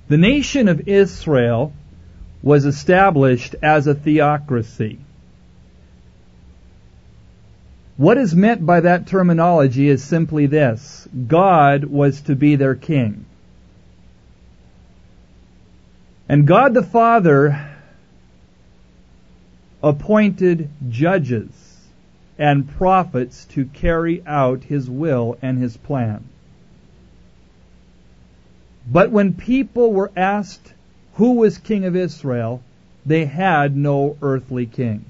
The nation of Israel was established as a theocracy. What is meant by that terminology is simply this: God was to be their king. And God the Father appointed judges and prophets to carry out His will and His plan. But when people were asked who was king of Israel, they had no earthly king.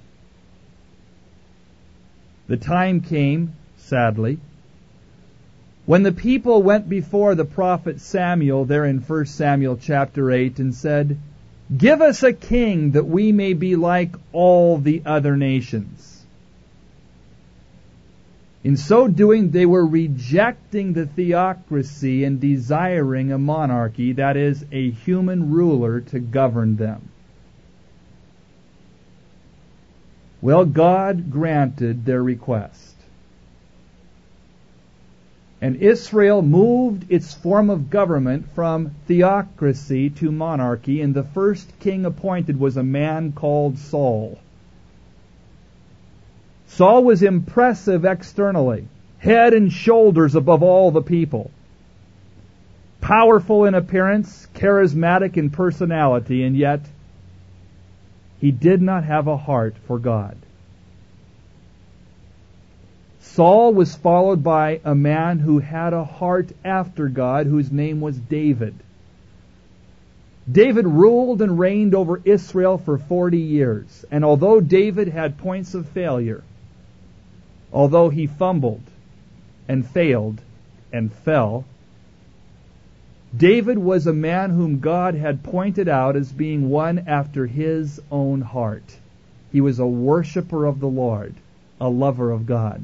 The time came, sadly, when the people went before the prophet Samuel there in 1 Samuel chapter 8 and said, "Give us a king that we may be like all the other nations." In so doing, they were rejecting the theocracy and desiring a monarchy, that is, a human ruler to govern them. Well, God granted their request. And Israel moved its form of government from theocracy to monarchy, and the first king appointed was a man called Saul. Saul was impressive externally, head and shoulders above all the people. Powerful in appearance, charismatic in personality, and yet he did not have a heart for God. Saul was followed by a man who had a heart after God, whose name was David. David ruled and reigned over Israel for 40 years, and although David had points of failure, although he fumbled and failed and fell, David was a man whom God had pointed out as being one after His own heart. He was a worshiper of the Lord, a lover of God.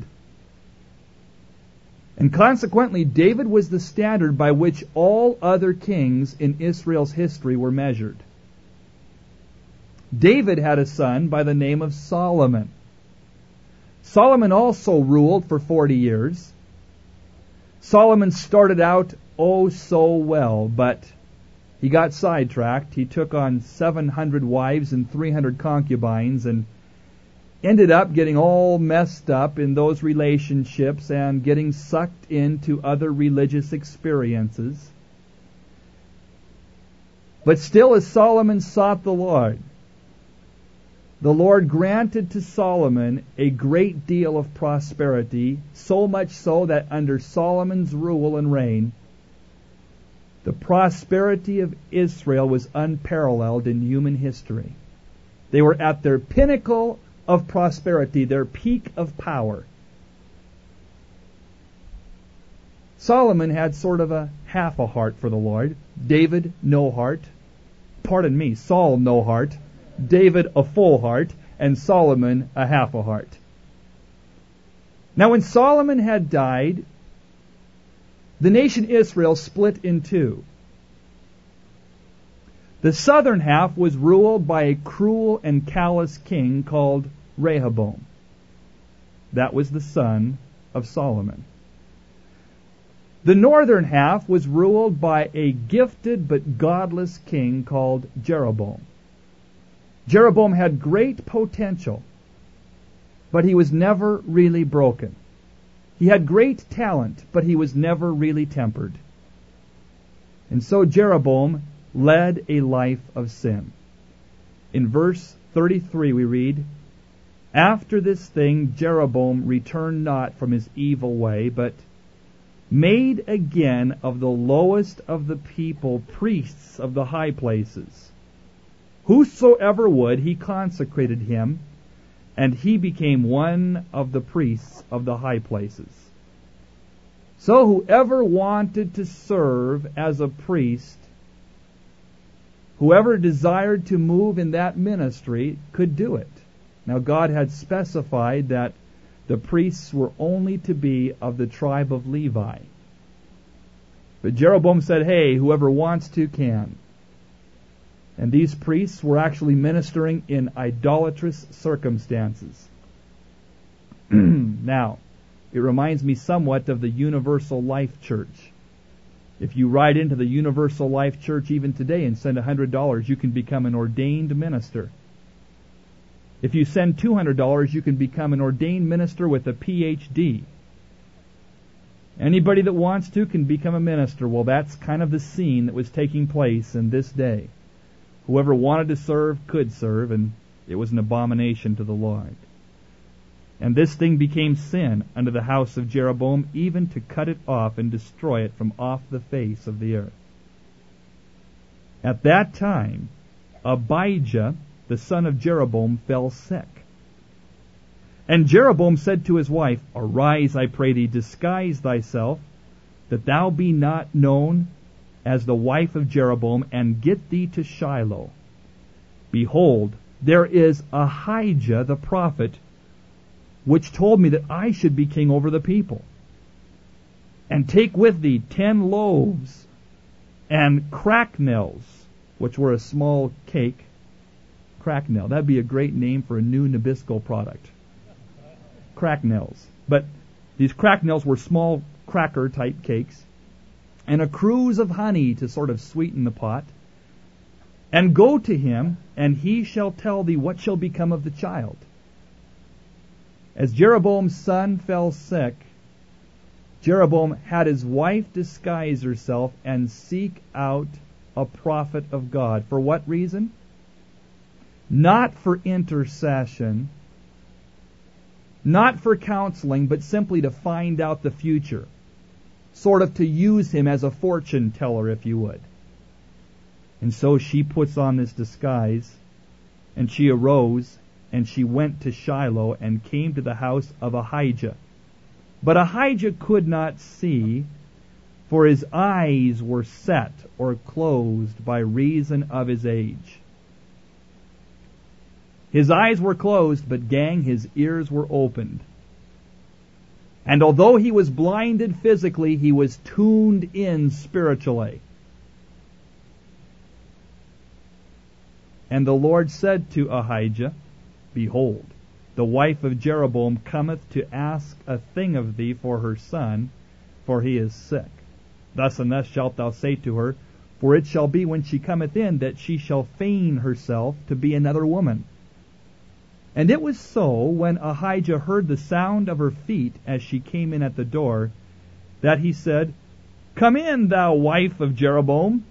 And consequently, David was the standard by which all other kings in Israel's history were measured. David had a son by the name of Solomon. Solomon also ruled for 40 years. Solomon started out oh so well, but he got sidetracked. He took on 700 wives and 300 concubines and ended up getting all messed up in those relationships and getting sucked into other religious experiences. But still, as Solomon sought the Lord granted to Solomon a great deal of prosperity, so much so that under Solomon's rule and reign, the prosperity of Israel was unparalleled in human history. They were at their pinnacle of prosperity, their peak of power. Solomon had sort of a half a heart for the Lord. David, no heart. Pardon me, Saul, no heart. David, a full heart. And Solomon, a half a heart. Now when Solomon had died, the nation Israel split in two. The southern half was ruled by a cruel and callous king called Rehoboam. That was the son of Solomon. The northern half was ruled by a gifted but godless king called Jeroboam. Jeroboam had great potential, but he was never really broken. He had great talent, but he was never really tempered. And so Jeroboam led a life of sin. In verse 33 we read, "After this thing Jeroboam returned not from his evil way, but made again of the lowest of the people priests of the high places. Whosoever would, he consecrated him, and he became one of the priests of the high places." So whoever wanted to serve as a priest, whoever desired to move in that ministry, could do it. Now God had specified that the priests were only to be of the tribe of Levi. But Jeroboam said, hey, whoever wants to can. And these priests were actually ministering in idolatrous circumstances. Now, it reminds me somewhat of the Universal Life Church. If you write into the Universal Life Church even today and send $100, you can become an ordained minister. If you send $200, you can become an ordained minister with a PhD. Anybody that wants to can become a minister. Well, that's kind of the scene that was taking place in this day. Whoever wanted to serve could serve, and it was an abomination to the Lord. And this thing became sin unto the house of Jeroboam, even to cut it off and destroy it from off the face of the earth. At that time, Abijah, the son of Jeroboam, fell sick. And Jeroboam said to his wife, Arise, I pray thee, disguise thyself, that thou be not known as the wife of Jeroboam, and get thee to Shiloh. Behold, there is Ahijah the prophet, which told me that I should be king over the people. And take with thee 10 loaves and cracknels, which were a small cake. Cracknel, that'd be a great name for a new Nabisco product. Cracknels. But these cracknels were small cracker type cakes, and a cruse of honey to sort of sweeten the pot. And go to him, and he shall tell thee what shall become of the child. As Jeroboam's son fell sick, Jeroboam had his wife disguise herself and seek out a prophet of God. For what reason? Not for intercession, not for counseling, but simply to find out the future. Sort of to use him as a fortune teller, if you would. And so she puts on this disguise, and she arose, and she went to Shiloh and came to the house of Ahijah. But Ahijah could not see, for his eyes were set or closed by reason of his age. His eyes were closed, but gang, his ears were opened. And although he was blinded physically, he was tuned in spiritually. And the Lord said to Ahijah, Behold, the wife of Jeroboam cometh to ask a thing of thee for her son, for he is sick. Thus and thus shalt thou say to her, for it shall be when she cometh in that she shall feign herself to be another woman. And it was so, when Ahijah heard the sound of her feet as she came in at the door, that he said, Come in, thou wife of Jeroboam.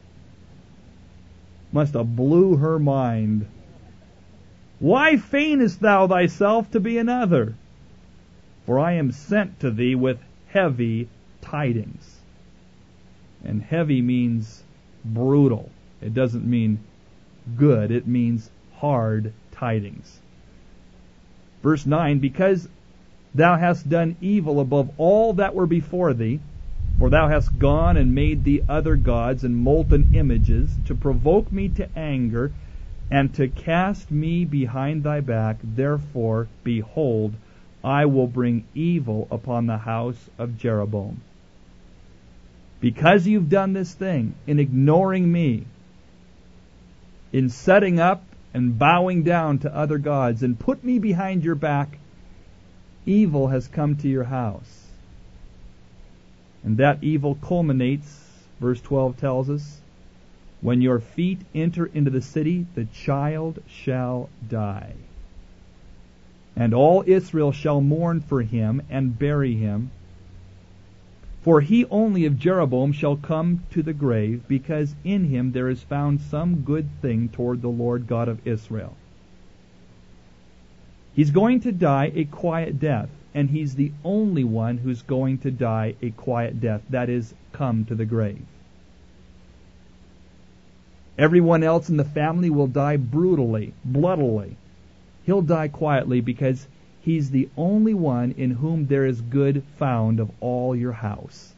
Must have blew her mind. Why feignest thou thyself to be another? For I am sent to thee with heavy tidings. And heavy means brutal. It doesn't mean good. It means hard tidings. Verse 9, Because thou hast done evil above all that were before thee, for thou hast gone and made thee other gods and molten images, to provoke me to anger, and to cast me behind thy back, therefore, behold, I will bring evil upon the house of Jeroboam. Because you've done this thing, in ignoring me, in setting up and bowing down to other gods, and put me behind your back, evil has come to your house. And that evil culminates, verse 12 tells us, when your feet enter into the city, the child shall die. And all Israel shall mourn for him and bury him. For he only of Jeroboam shall come to the grave, because in him there is found some good thing toward the Lord God of Israel. He's going to die a quiet death, and he's the only one who's going to die a quiet death, that is, come to the grave. Everyone else in the family will die brutally, bloodily. He'll die quietly because he's the only one in whom there is good found of all your house.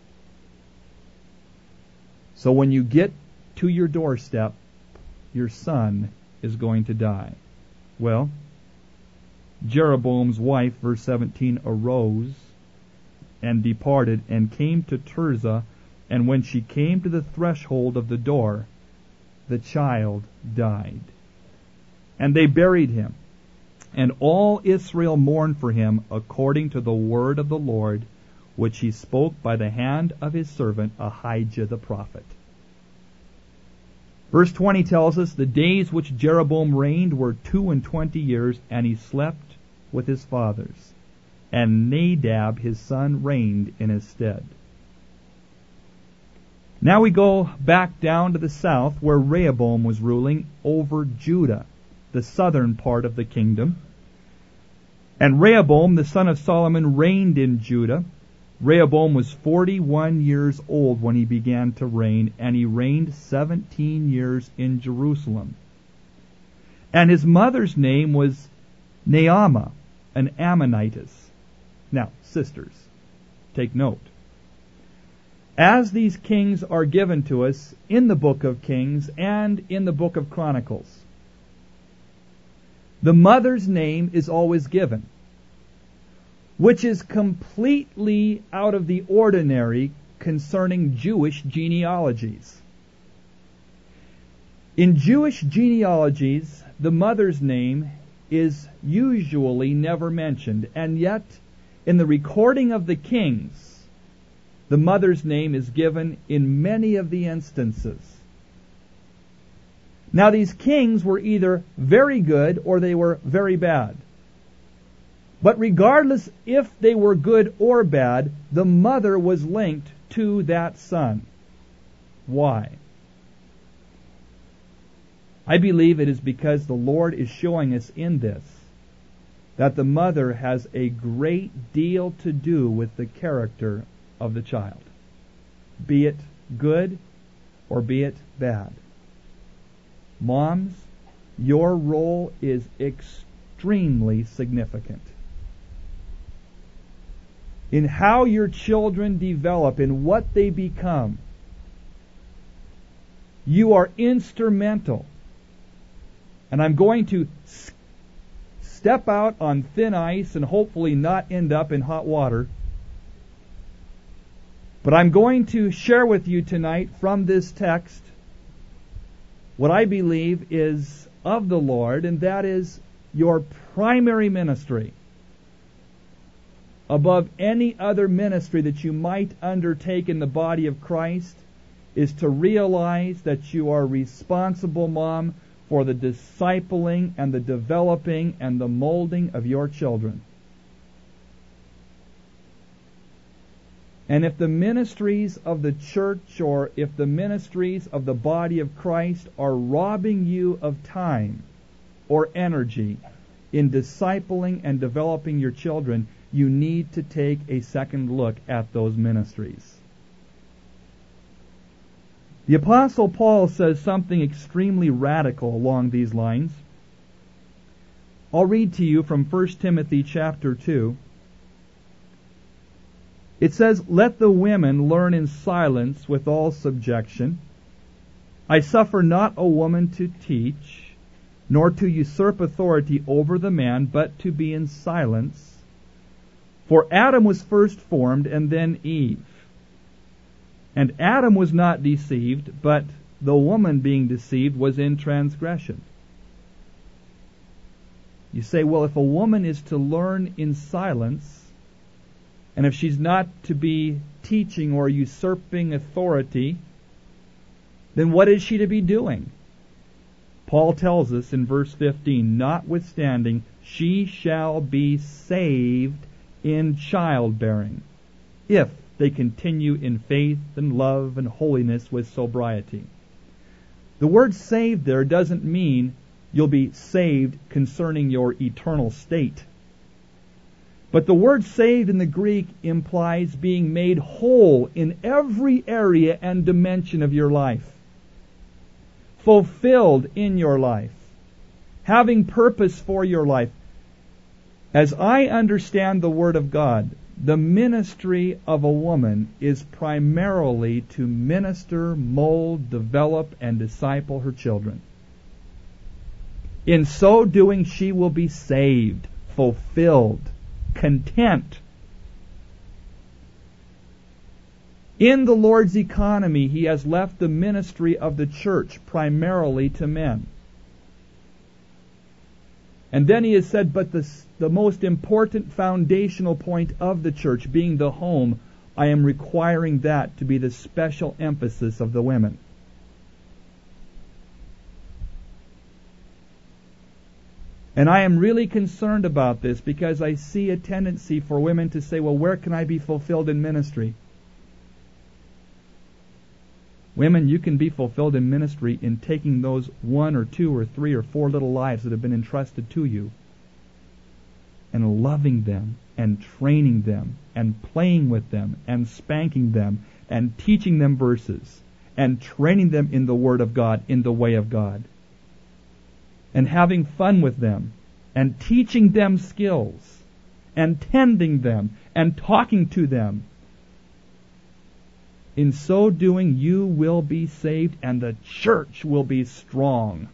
So when you get to your doorstep, your son is going to die. Well, Jeroboam's wife, verse 17, arose and departed and came to Tirzah, and when she came to the threshold of the door, the child died. And they buried him. And all Israel mourned for him according to the word of the Lord, which he spoke by the hand of his servant Ahijah the prophet. Verse 20 tells us, the days which Jeroboam reigned were 22 years, and he slept with his fathers. And Nadab his son reigned in his stead. Now we go back down to the south, where Rehoboam was ruling over Judah, the southern part of the kingdom. And Rehoboam, the son of Solomon, reigned in Judah. Rehoboam was 41 years old when he began to reign, and he reigned 17 years in Jerusalem. And his mother's name was Naamah, an Ammonitess. Now, sisters, take note. As these kings are given to us in the book of Kings and in the book of Chronicles, the mother's name is always given, which is completely out of the ordinary concerning Jewish genealogies. In Jewish genealogies, the mother's name is usually never mentioned, and yet in the recording of the kings, the mother's name is given in many of the instances. Now, these kings were either very good or they were very bad. But regardless if they were good or bad, the mother was linked to that son. Why? I believe it is because the Lord is showing us in this that the mother has a great deal to do with the character of the child, be it good or be it bad. Moms, your role is extremely significant in how your children develop, in what they become. You are instrumental. And I'm going to step out on thin ice and hopefully not end up in hot water. But I'm going to share with you tonight from this text what I believe is of the Lord, and that is your primary ministry above any other ministry that you might undertake in the body of Christ is to realize that you are responsible, Mom, for the discipling and the developing and the molding of your children. And if the ministries of the church or if the ministries of the body of Christ are robbing you of time or energy in discipling and developing your children, you need to take a second look at those ministries. The Apostle Paul says something extremely radical along these lines. I'll read to you from 1 Timothy chapter 2. It says, "Let the women learn in silence with all subjection. I suffer not a woman to teach, nor to usurp authority over the man, but to be in silence. For Adam was first formed, and then Eve. And Adam was not deceived, but the woman being deceived was in transgression." You say, well, if a woman is to learn in silence, and if she's not to be teaching or usurping authority, then what is she to be doing? Paul tells us in verse 15, "Notwithstanding, she shall be saved in childbearing, if they continue in faith and love and holiness with sobriety." The word saved there doesn't mean you'll be saved concerning your eternal state. But the word saved in the Greek implies being made whole in every area and dimension of your life, fulfilled in your life, having purpose for your life. As I understand the Word of God, the ministry of a woman is primarily to minister, mold, develop, and disciple her children. In so doing, she will be saved, fulfilled, content. In the Lord's economy, He has left the ministry of the church primarily to men. And then he has said, but the most important foundational point of the church, being the home, I am requiring that to be the special emphasis of the women. And I am really concerned about this because I see a tendency for women to say, well, where can I be fulfilled in ministry? Women, you can be fulfilled in ministry in taking those 1 or 2 or 3 or 4 little lives that have been entrusted to you and loving them and training them and playing with them and spanking them and teaching them verses and training them in the Word of God, in the way of God, and having fun with them and teaching them skills and tending them and talking to them. In so doing, you will be saved and the church will be strong.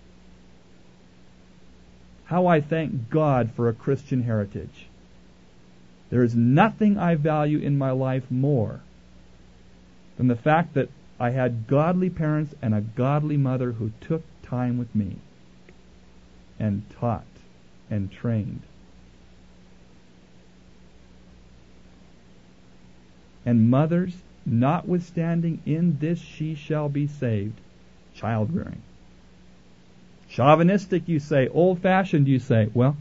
How I thank God for a Christian heritage. There is nothing I value in my life more than the fact that I had godly parents and a godly mother who took time with me and taught and trained. And mothers, notwithstanding in this she shall be saved, child rearing. Chauvinistic, you say. Old-fashioned, you say. Well,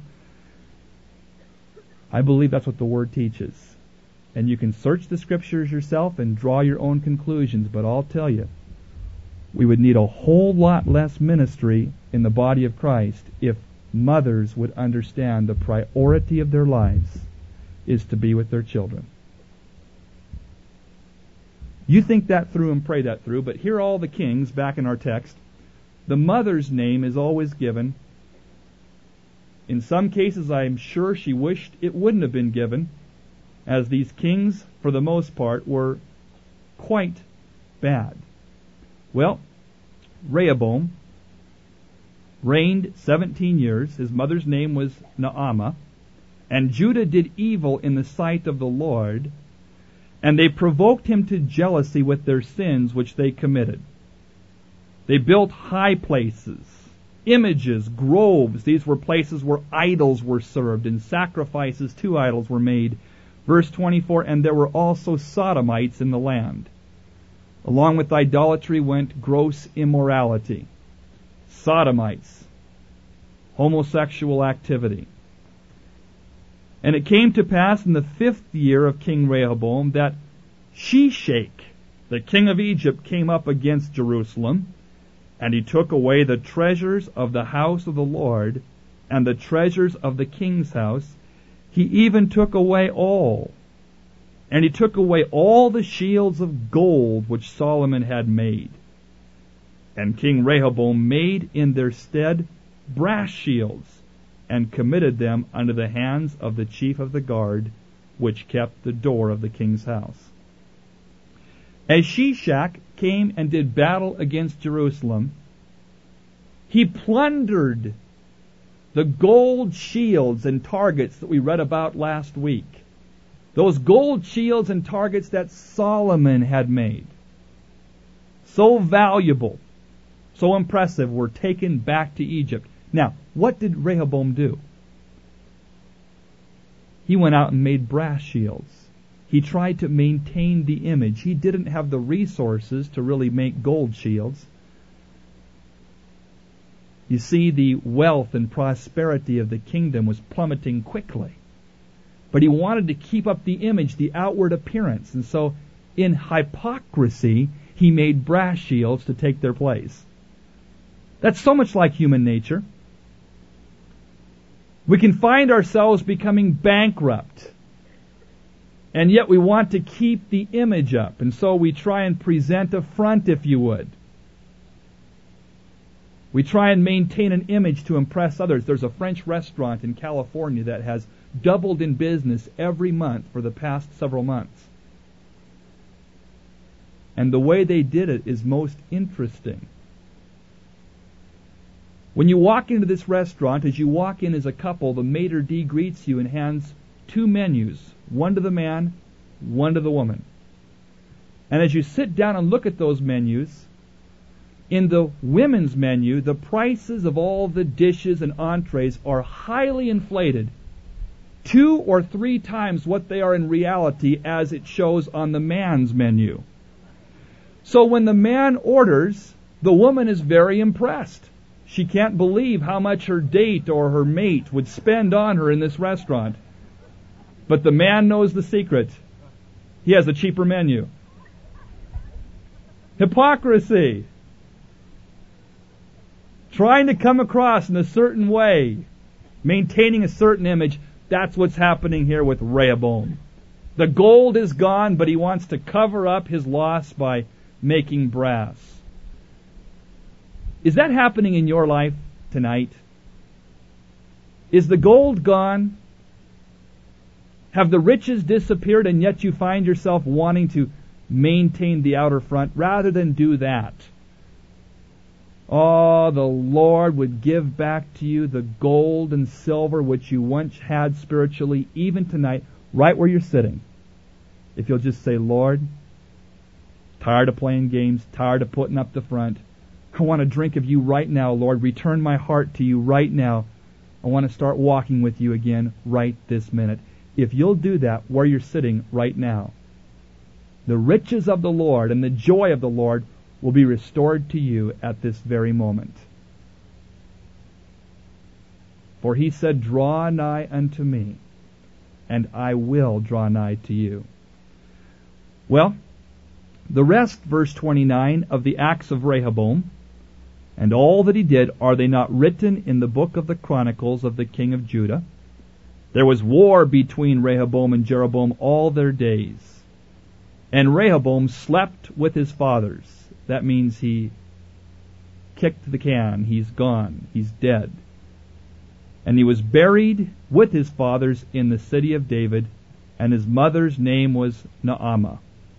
I believe that's what the Word teaches. And you can search the Scriptures yourself and draw your own conclusions, but I'll tell you, we would need a whole lot less ministry in the body of Christ if mothers would understand the priority of their lives is to be with their children. You think that through and pray that through, but here are all the kings back in our text. The mother's name is always given. In some cases, I'm sure she wished it wouldn't have been given, as these kings, for the most part, were quite bad. Well, Rehoboam reigned 17 years. His mother's name was Naamah. And Judah did evil in the sight of the Lord, and they provoked him to jealousy with their sins which they committed. They built high places, images, groves. These were places where idols were served and sacrifices to idols were made. Verse 24, and there were also sodomites in the land. Along with idolatry went gross immorality. Sodomites, homosexual activity. And it came to pass in the 5th year of King Rehoboam that Shishak, the king of Egypt, came up against Jerusalem, and he took away the treasures of the house of the Lord and the treasures of the king's house. He even took away all. And he took away all the shields of gold which Solomon had made. And King Rehoboam made in their stead brass shields, and committed them unto the hands of the chief of the guard, which kept the door of the king's house. As Shishak came and did battle against Jerusalem, he plundered the gold shields and targets that we read about last week. Those gold shields and targets that Solomon had made. So valuable, so impressive, were taken back to Egypt. Now, what did Rehoboam do? He went out and made brass shields. He tried to maintain the image. He didn't have the resources to really make gold shields. You see, the wealth and prosperity of the kingdom was plummeting quickly. But he wanted to keep up the image, the outward appearance. And so, in hypocrisy, he made brass shields to take their place. That's so much like human nature. We can find ourselves becoming bankrupt, and yet we want to keep the image up, and so we try and present a front, if you would. We try and maintain an image to impress others. There's a French restaurant in California that has doubled in business every month for the past several months. And the way they did it is most interesting. When you walk into this restaurant, as you walk in as a couple, the maitre d' greets you and hands 2 menus, one to the man, one to the woman. And as you sit down and look at those menus, In the women's menu, the prices of all the dishes and entrees are highly inflated, 2 or 3 times what they are in reality as it shows on the man's menu. So when the man orders, the woman is very impressed. She can't believe how much her date or her mate would spend on her in this restaurant. But the man knows the secret. He has a cheaper menu. Hypocrisy. Trying to come across in a certain way, maintaining a certain image. That's what's happening here with Rehoboam. The gold is gone, but he wants to cover up his loss by making brass. Is that happening in your life tonight? Is the gold gone? Have the riches disappeared, and yet you find yourself wanting to maintain the outer front rather than do that? Oh, the Lord would give back to you the gold and silver which you once had spiritually, even tonight, right where you're sitting. If you'll just say, Lord, tired of playing games, tired of putting up the front. I want to drink of you right now, Lord. Return my heart to you right now. I want to start walking with you again right this minute. If you'll do that where you're sitting right now, the riches of the Lord and the joy of the Lord will be restored to you at this very moment. For he said, draw nigh unto me, and I will draw nigh to you. Well, the rest, verse 29, of the acts of Rehoboam, and all that he did, are they not written in the book of the Chronicles of the king of Judah? There was war between Rehoboam and Jeroboam all their days. And Rehoboam slept with his fathers. That means he kicked the can. He's gone. He's dead. And he was buried with his fathers in the city of David, and his mother's name was Naamah.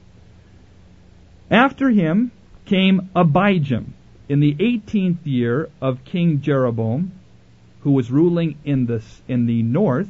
After him came Abijam in the 18th year of King Jeroboam, who was ruling in the north.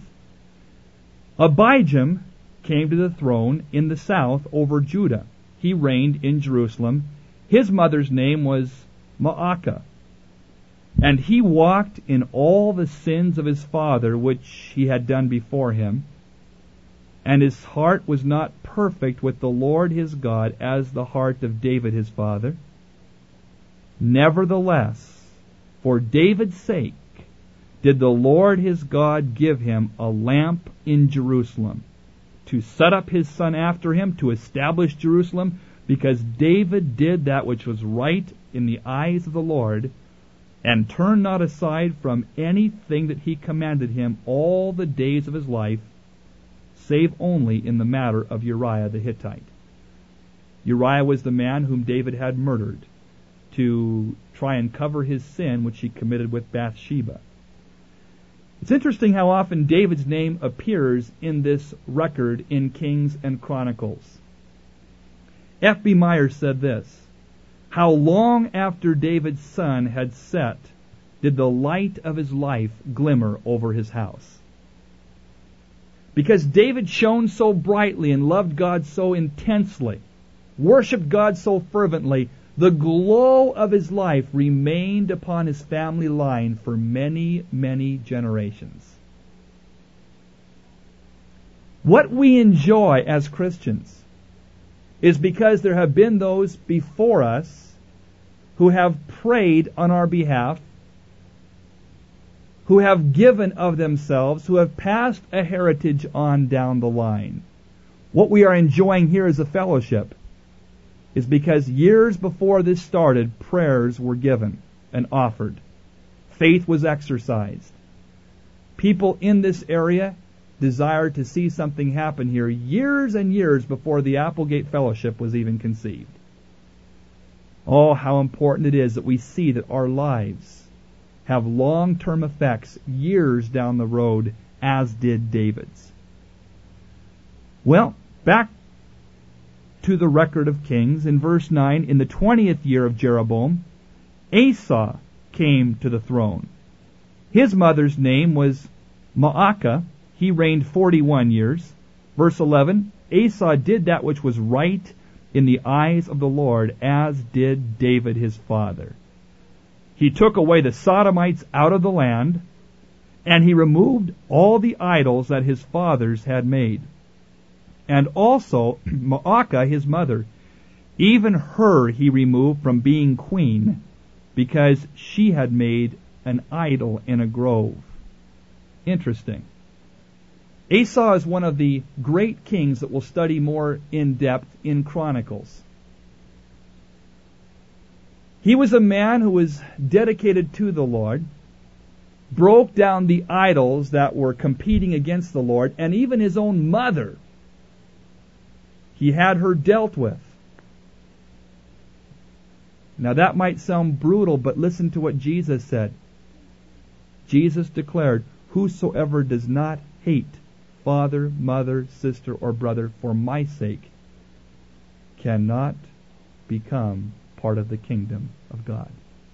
Abijam came to the throne in the south over Judah. He reigned in Jerusalem. His mother's name was Maacah. And he walked in all the sins of his father, which he had done before him. And his heart was not perfect with the Lord his God as the heart of David his father. Nevertheless, for David's sake, did the Lord his God give him a lamp in Jerusalem, to set up his son after him, to establish Jerusalem, because David did that which was right in the eyes of the Lord, and turned not aside from anything that he commanded him all the days of his life, save only in the matter of Uriah the Hittite. Uriah was the man whom David had murdered to try and cover his sin which he committed with Bathsheba. It's interesting how often David's name appears in this record in Kings and Chronicles. F.B. Myers said this, how long after David's sun had set did the light of his life glimmer over his house? Because David shone so brightly and loved God so intensely, worshipped God so fervently, the glow of his life remained upon his family line for many, many generations. What we enjoy as Christians is because there have been those before us who have prayed on our behalf, who have given of themselves, who have passed a heritage on down the line. What we are enjoying here as a fellowship is because years before this started, prayers were given and offered. Faith was exercised. People in this area desired to see something happen here years and years before the Applegate Fellowship was even conceived. Oh, how important it is that we see that our lives have long-term effects years down the road, as did David's. Well, back to the record of Kings, in verse 9, in the 20th year of Jeroboam, Asa came to the throne. His mother's name was Maacah. He reigned 41 years. Verse 11, Asa did that which was right in the eyes of the Lord, as did David his father. He took away the Sodomites out of the land, and he removed all the idols that his fathers had made. And also Maacah his mother, even her he removed from being queen, because she had made an idol in a grove. Interesting. Asa is one of the great kings that we'll study more in depth in Chronicles. He was a man who was dedicated to the Lord, broke down the idols that were competing against the Lord, and even his own mother, he had her dealt with. Now that might sound brutal, but listen to what Jesus said. Jesus declared, "Whosoever does not hate father, mother, sister, or brother for my sake cannot become part of the kingdom of God."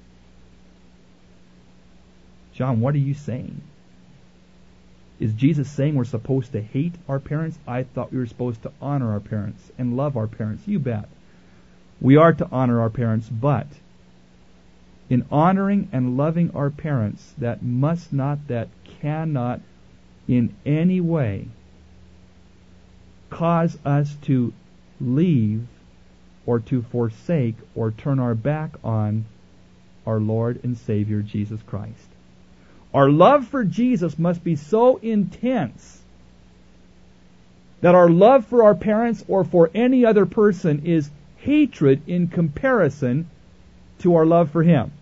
John, what are you saying? Is Jesus saying we're supposed to hate our parents? I thought we were supposed to honor our parents and love our parents. You bet. We are to honor our parents, but in honoring and loving our parents, that cannot in any way cause us to leave or to forsake or turn our back on our Lord and Savior Jesus Christ. Our love for Jesus must be so intense that our love for our parents or for any other person is hatred in comparison to our love for Him.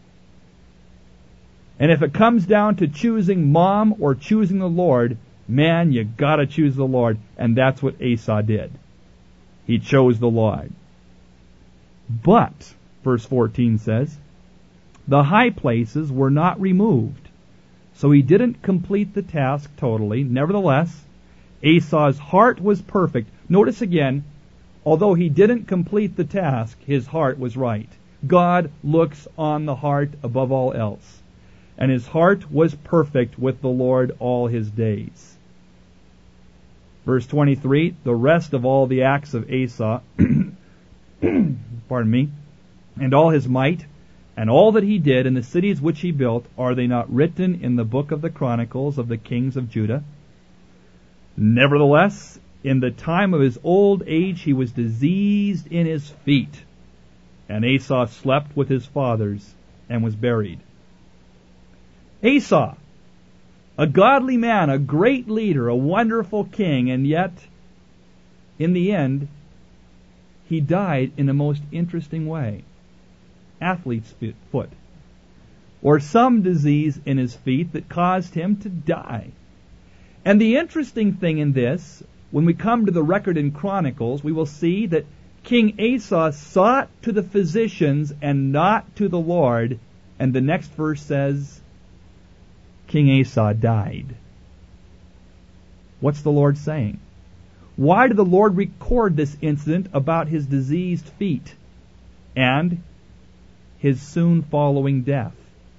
And if it comes down to choosing mom or choosing the Lord, man, you gotta choose the Lord. And that's what Asa did. He chose the Lord. But, verse 14 says, the high places were not removed. So he didn't complete the task totally. Nevertheless, Asa's heart was perfect. Notice again, although he didn't complete the task, his heart was right. God looks on the heart above all else. And his heart was perfect with the Lord all his days. Verse 23, the rest of all the acts of Asa, pardon me, and all his might, and all that he did in the cities which he built, are they not written in the book of the Chronicles of the kings of Judah? Nevertheless, in the time of his old age he was diseased in his feet, and Asa slept with his fathers and was buried. Asa, a godly man, a great leader, a wonderful king, and yet, in the end, he died in a most interesting way. Athlete's foot. Or some disease in his feet that caused him to die. And the interesting thing in this, when we come to the record in Chronicles, we will see that King Asa sought to the physicians and not to the Lord. And the next verse says, King Asa died. What's the Lord saying? Why did the Lord record this incident about his diseased feet and his soon following death?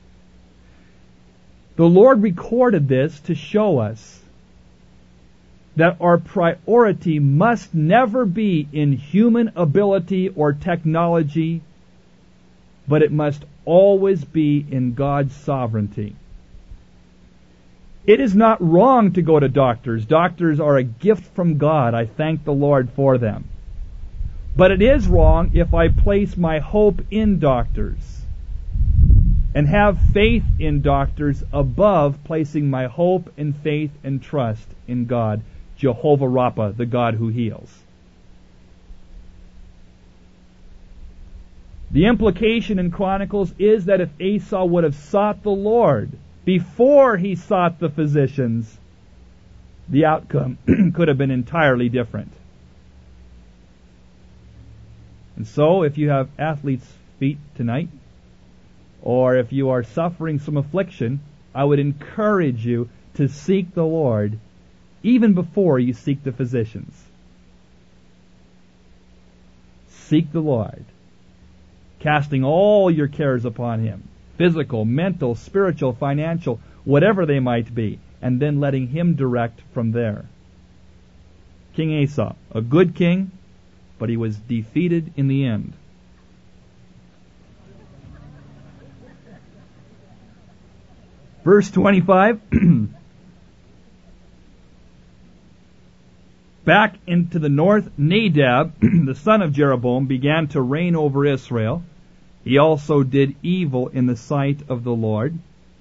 The Lord recorded this to show us that our priority must never be in human ability or technology, but it must always be in God's sovereignty. It is not wrong to go to doctors. Doctors are a gift from God. I thank the Lord for them. But it is wrong if I place my hope in doctors and have faith in doctors above placing my hope and faith and trust in God, Jehovah Rapha, the God who heals. The implication in Chronicles is that if Asa would have sought the Lord before he sought the physicians, the outcome could have been entirely different. And so, if you have athlete's feet tonight, or if you are suffering some affliction, I would encourage you to seek the Lord even before you seek the physicians. Seek the Lord, casting all your cares upon Him, physical, mental, spiritual, financial, whatever they might be, and then letting Him direct from there. King Asa, a good king, but he was defeated in the end. Verse 25. Back into the north, Nadab, the son of Jeroboam, began to reign over Israel. He also did evil in the sight of the Lord.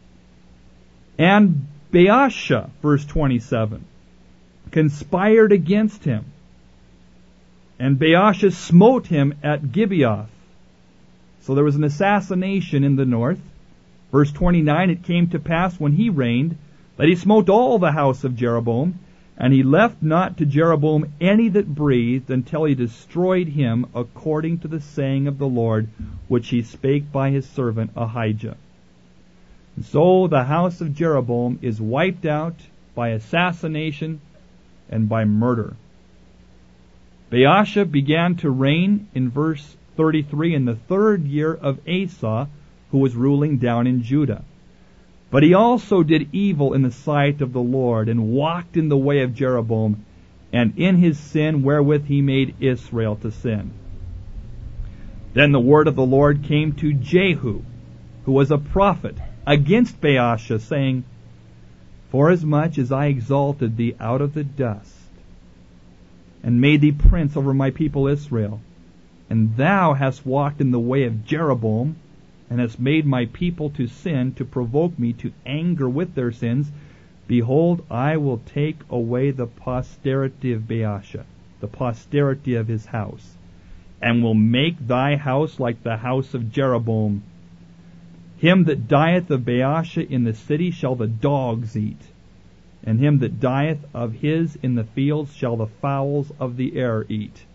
And Baasha, verse 27, conspired against him. And Baasha smote him at Gibeath. So there was an assassination in the north. Verse 29, it came to pass when he reigned that he smote all the house of Jeroboam, and he left not to Jeroboam any that breathed until he destroyed him according to the saying of the Lord, which he spake by his servant Ahijah. And so the house of Jeroboam is wiped out by assassination and by murder. Baasha began to reign in verse 33 in the 3rd year of Asa, who was ruling down in Judah. But he also did evil in the sight of the Lord, and walked in the way of Jeroboam, and in his sin wherewith he made Israel to sin. Then the word of the Lord came to Jehu, who was a prophet, against Baasha, saying, Forasmuch as I exalted thee out of the dust, and made thee prince over my people Israel, and thou hast walked in the way of Jeroboam, and hast made my people to sin, to provoke me to anger with their sins, behold, I will take away the posterity of Baasha, the posterity of his house, and will make thy house like the house of Jeroboam. Him that dieth of Baasha in the city shall the dogs eat, and him that dieth of his in the fields shall the fowls of the air eat.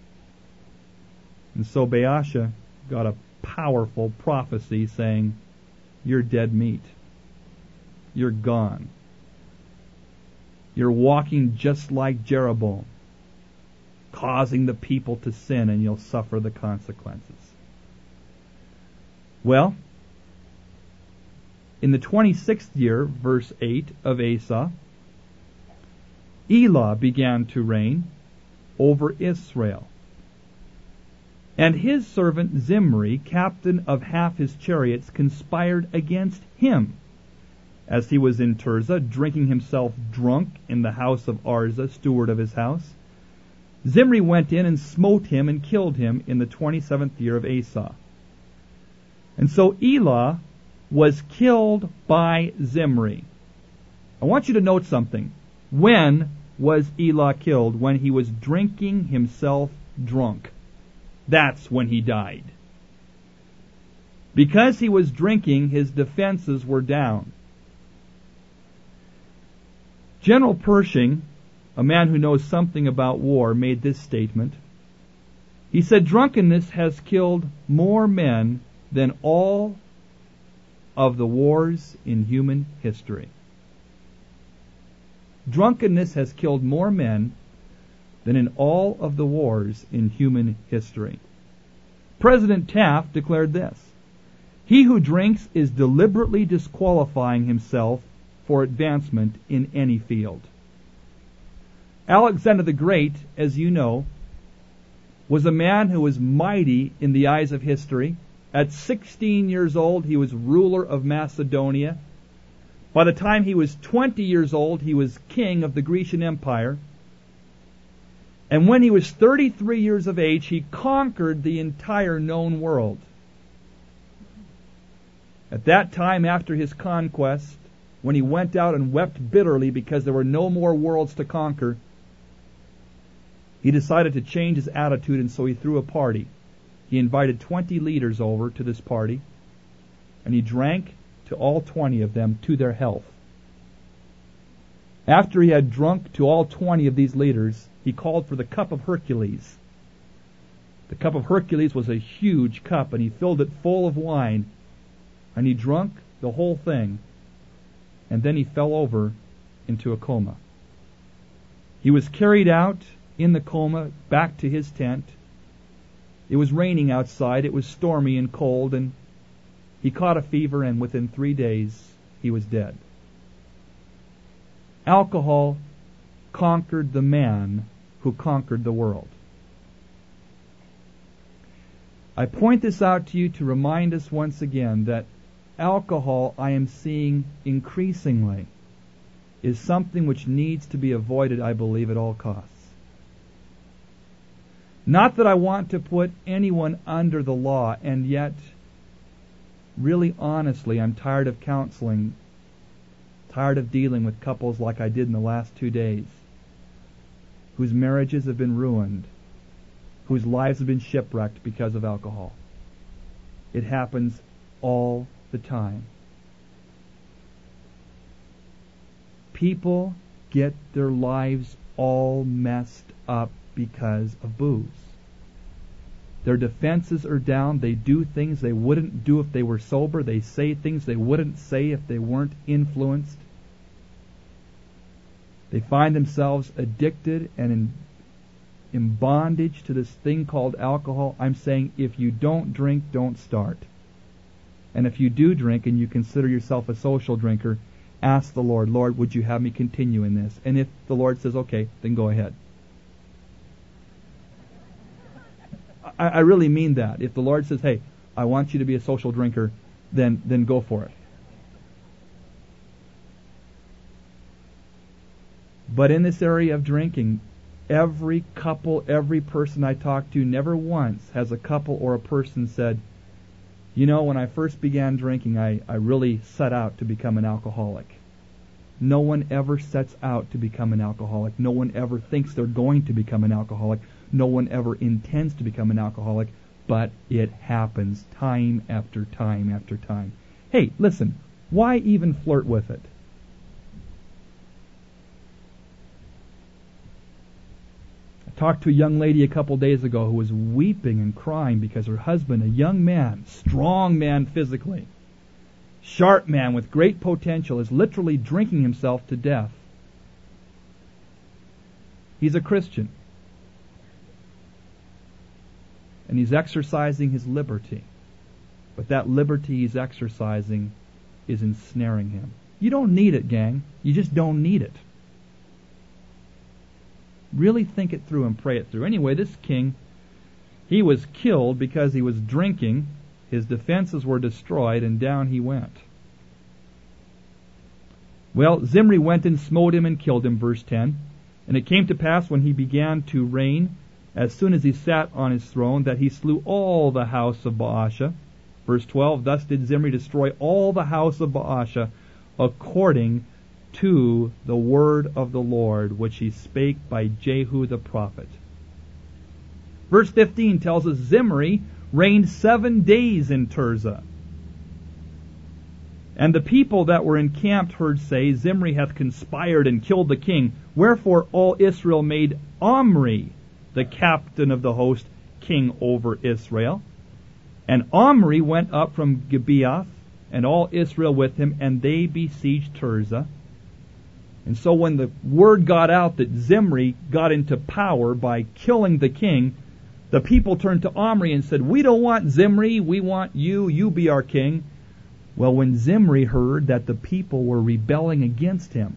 And so Baasha got a powerful prophecy saying, you're dead meat. You're gone. You're walking just like Jeroboam, causing the people to sin, and you'll suffer the consequences. Well, in the 26th year, verse 8 of Asa, Elah began to reign over Israel. And his servant Zimri, captain of half his chariots, conspired against him, as he was in Tirzah, drinking himself drunk in the house of Arza, steward of his house. Zimri went in and smote him and killed him in the 27th year of Asa. And so Elah was killed by Zimri. I want you to note something. When was Elah killed? When he was drinking himself drunk. That's when he died. Because he was drinking, his defenses were down. General Pershing, a man who knows something about war, made this statement. He said, drunkenness has killed more men than all of the wars in human history. Drunkenness has killed more men than in all of the wars in human history. President Taft declared this: he who drinks is deliberately disqualifying himself for advancement in any field. Alexander the Great, as you know, was a man who was mighty in the eyes of history. At 16 years old, he was ruler of Macedonia. By the time he was 20 years old, he was king of the Grecian Empire. And when he was 33 years of age, he conquered the entire known world. At that time, after his conquest, when he went out and wept bitterly because there were no more worlds to conquer, he decided to change his attitude, and so he threw a party. He invited 20 leaders over to this party, and he drank to all 20 of them to their health. After he had drunk to all 20 of these leaders, he called for the cup of Hercules. The cup of Hercules was a huge cup, and he filled it full of wine, and he drank the whole thing, and then he fell over into a coma. He was carried out in the coma back to his tent. It was raining outside. It was stormy and cold, and he caught a fever, and within 3 days he was dead. Alcohol conquered the man who conquered the world. I point this out to you to remind us once again that alcohol, I am seeing increasingly, is something which needs to be avoided, I believe, at all costs. Not that I want to put anyone under the law, and yet, really honestly, I'm tired of counseling, tired of dealing with couples like I did in the last 2 days, whose marriages have been ruined, whose lives have been shipwrecked because of alcohol. It happens all the time. People get their lives all messed up because of booze. Their defenses are down. They do things they wouldn't do if they were sober. They say things they wouldn't say if they weren't influenced. They find themselves addicted and in bondage to this thing called alcohol. I'm saying if you don't drink, don't start. And if you do drink and you consider yourself a social drinker, ask the Lord, Lord, would you have me continue in this? And if the Lord says, okay, then go ahead. I really mean that. If the Lord says, hey, I want you to be a social drinker, then go for it. But in this area of drinking, every couple, every person I talk to, never once has a couple or a person said, you know, when I first began drinking, I really set out to become an alcoholic. No one ever sets out to become an alcoholic. No one ever thinks they're going to become an alcoholic. No one ever intends to become an alcoholic, but it happens time after time after time. Hey, listen, why even flirt with it? I talked to a young lady a couple days ago who was weeping and crying because her husband, a young man, strong man physically, sharp man with great potential, is literally drinking himself to death. He's a Christian. And he's exercising his liberty. But that liberty he's exercising is ensnaring him. You don't need it, gang. You just don't need it. Really think it through and pray it through. Anyway, this king, he was killed because he was drinking. His defenses were destroyed, and down he went. Well, Zimri went and smote him and killed him, verse 10. And it came to pass when he began to reign, as soon as he sat on his throne, that he slew all the house of Baasha. Verse 12, thus did Zimri destroy all the house of Baasha, according to the word of the Lord, which he spake by Jehu the prophet. Verse 15 tells us Zimri reigned 7 days in Tirzah. And the people that were encamped heard say, Zimri hath conspired and killed the king. Wherefore all Israel made Omri, the captain of the host, king over Israel. And Omri went up from Gibeath, and all Israel with him, and they besieged Tirzah. And so when the word got out that Zimri got into power by killing the king, the people turned to Omri and said, we don't want Zimri, we want you, you be our king. Well, when Zimri heard that the people were rebelling against him,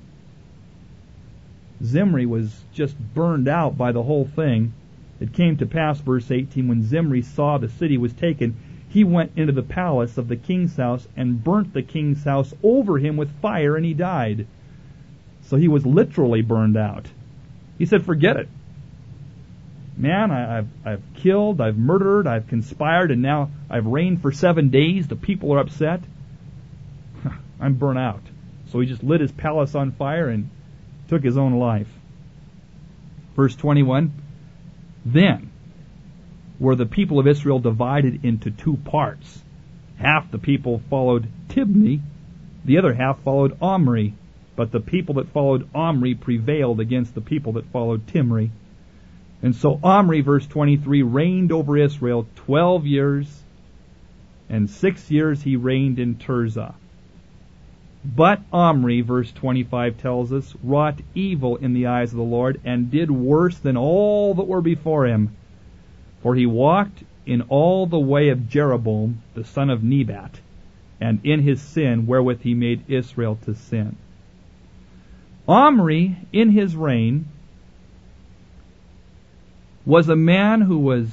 Zimri was just burned out by the whole thing. It came to pass, verse 18, when Zimri saw the city was taken, he went into the palace of the king's house and burnt the king's house over him with fire, and he died. So he was literally burned out. He said, forget it. Man, I've killed, I've murdered, I've conspired, and now I've reigned for 7 days. The people are upset. I'm burnt out. So he just lit his palace on fire and took his own life. Verse 21, then were the people of Israel divided into 2 parts. Half the people followed Tibni, the other half followed Omri. But the people that followed Omri prevailed against the people that followed Timri. And so Omri, verse 23, reigned over Israel 12 years, and 6 years he reigned in Tirzah. But Omri, verse 25 tells us, wrought evil in the eyes of the Lord, and did worse than all that were before him. For he walked in all the way of Jeroboam, the son of Nebat, and in his sin wherewith he made Israel to sin. Omri, in his reign, was a man who was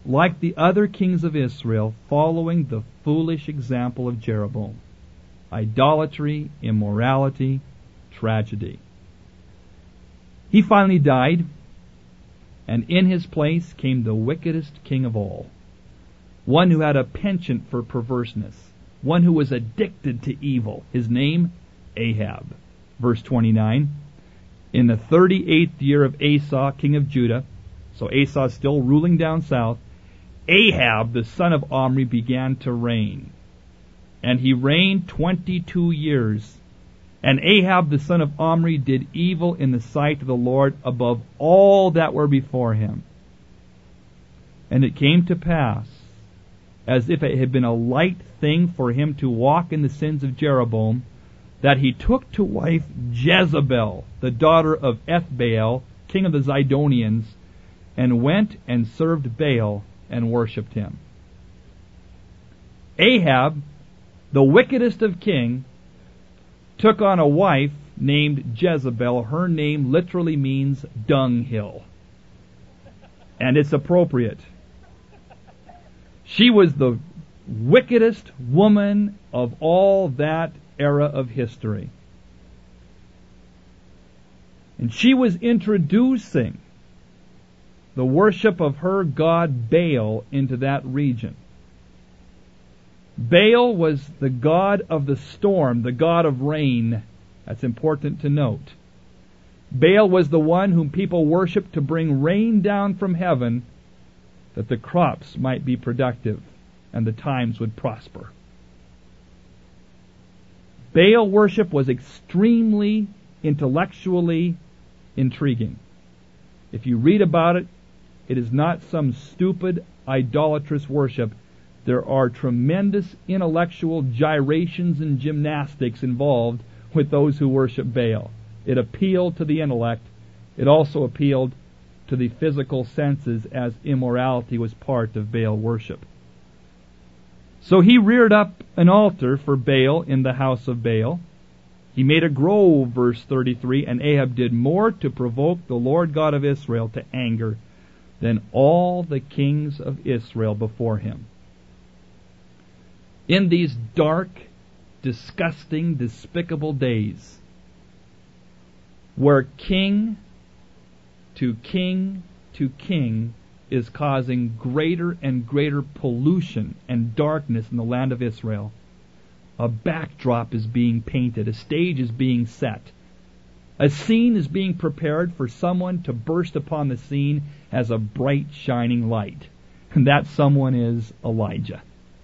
like the other kings of Israel, following the foolish example of Jeroboam. Idolatry, immorality, tragedy. He finally died, and in his place came the wickedest king of all, one who had a penchant for perverseness, one who was addicted to evil. His name, Ahab. Verse 29, in the 38th year of Asa, king of Judah, so Asa is still ruling down south, Ahab, the son of Omri, began to reign. And he reigned 22 years. And Ahab, the son of Omri, did evil in the sight of the Lord above all that were before him. And it came to pass, as if it had been a light thing for him to walk in the sins of Jeroboam, that he took to wife Jezebel, the daughter of Ethbaal, king of the Zidonians, and went and served Baal and worshipped him. Ahab, the wickedest of kings, took on a wife named Jezebel. Her name literally means dunghill. And it's appropriate. She was the wickedest woman of all that era of history. And she was introducing the worship of her god Baal into that region. Baal was the god of the storm, the god of rain. That's important to note. Baal was the one whom people worshiped to bring rain down from heaven, that the crops might be productive and the times would prosper. Baal worship was extremely intellectually intriguing. If you read about it, it is not some stupid, idolatrous worship. There are tremendous intellectual gyrations and gymnastics involved with those who worship Baal. It appealed to the intellect. It also appealed to the physical senses, as immorality was part of Baal worship. So he reared up an altar for Baal in the house of Baal. He made a grove, verse 33, and Ahab did more to provoke the Lord God of Israel to anger than all the kings of Israel before him. In these dark, disgusting, despicable days, where king to king to king is causing greater and greater pollution and darkness in the land of Israel, a backdrop is being painted, a stage is being set, a scene is being prepared for someone to burst upon the scene as a bright, shining light. And that someone is Elijah.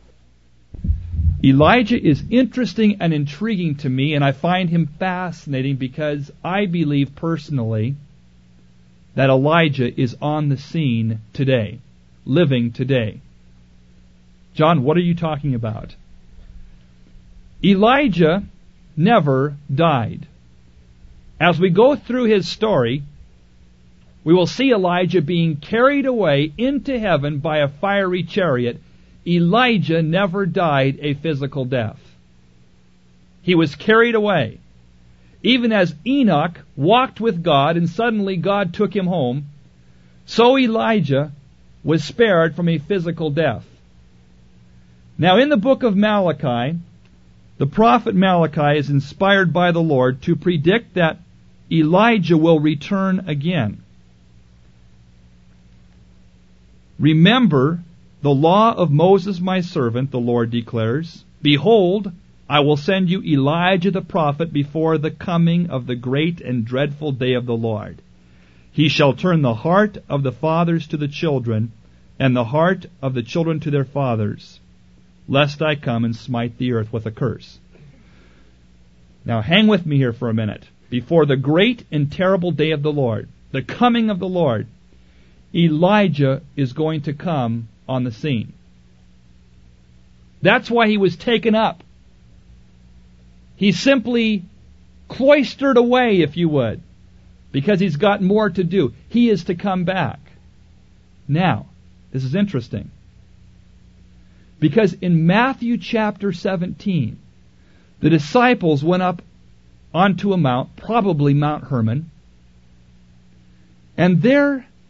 Elijah is interesting and intriguing to me, and I find him fascinating because I believe personally that Elijah is on the scene today, living today. John, what are you talking about? Elijah never died. As we go through his story, we will see Elijah being carried away into heaven by a fiery chariot. Elijah never died a physical death. He was carried away. Even as Enoch walked with God and suddenly God took him home, so Elijah was spared from a physical death. Now in the book of Malachi, the prophet Malachi is inspired by the Lord to predict that Elijah will return again. Remember the law of Moses my servant, the Lord declares. Behold, I will send you Elijah the prophet before the coming of the great and dreadful day of the Lord. He shall turn the heart of the fathers to the children, and the heart of the children to their fathers, lest I come and smite the earth with a curse. Now hang with me here for a minute. Before the great and terrible day of the Lord, the coming of the Lord, Elijah is going to come on the scene. That's why he was taken up. He's simply cloistered away, if you would, because he's got more to do. He is to come back. Now, this is interesting, because in Matthew chapter 17, the disciples went up onto a mount, probably Mount Hermon, and there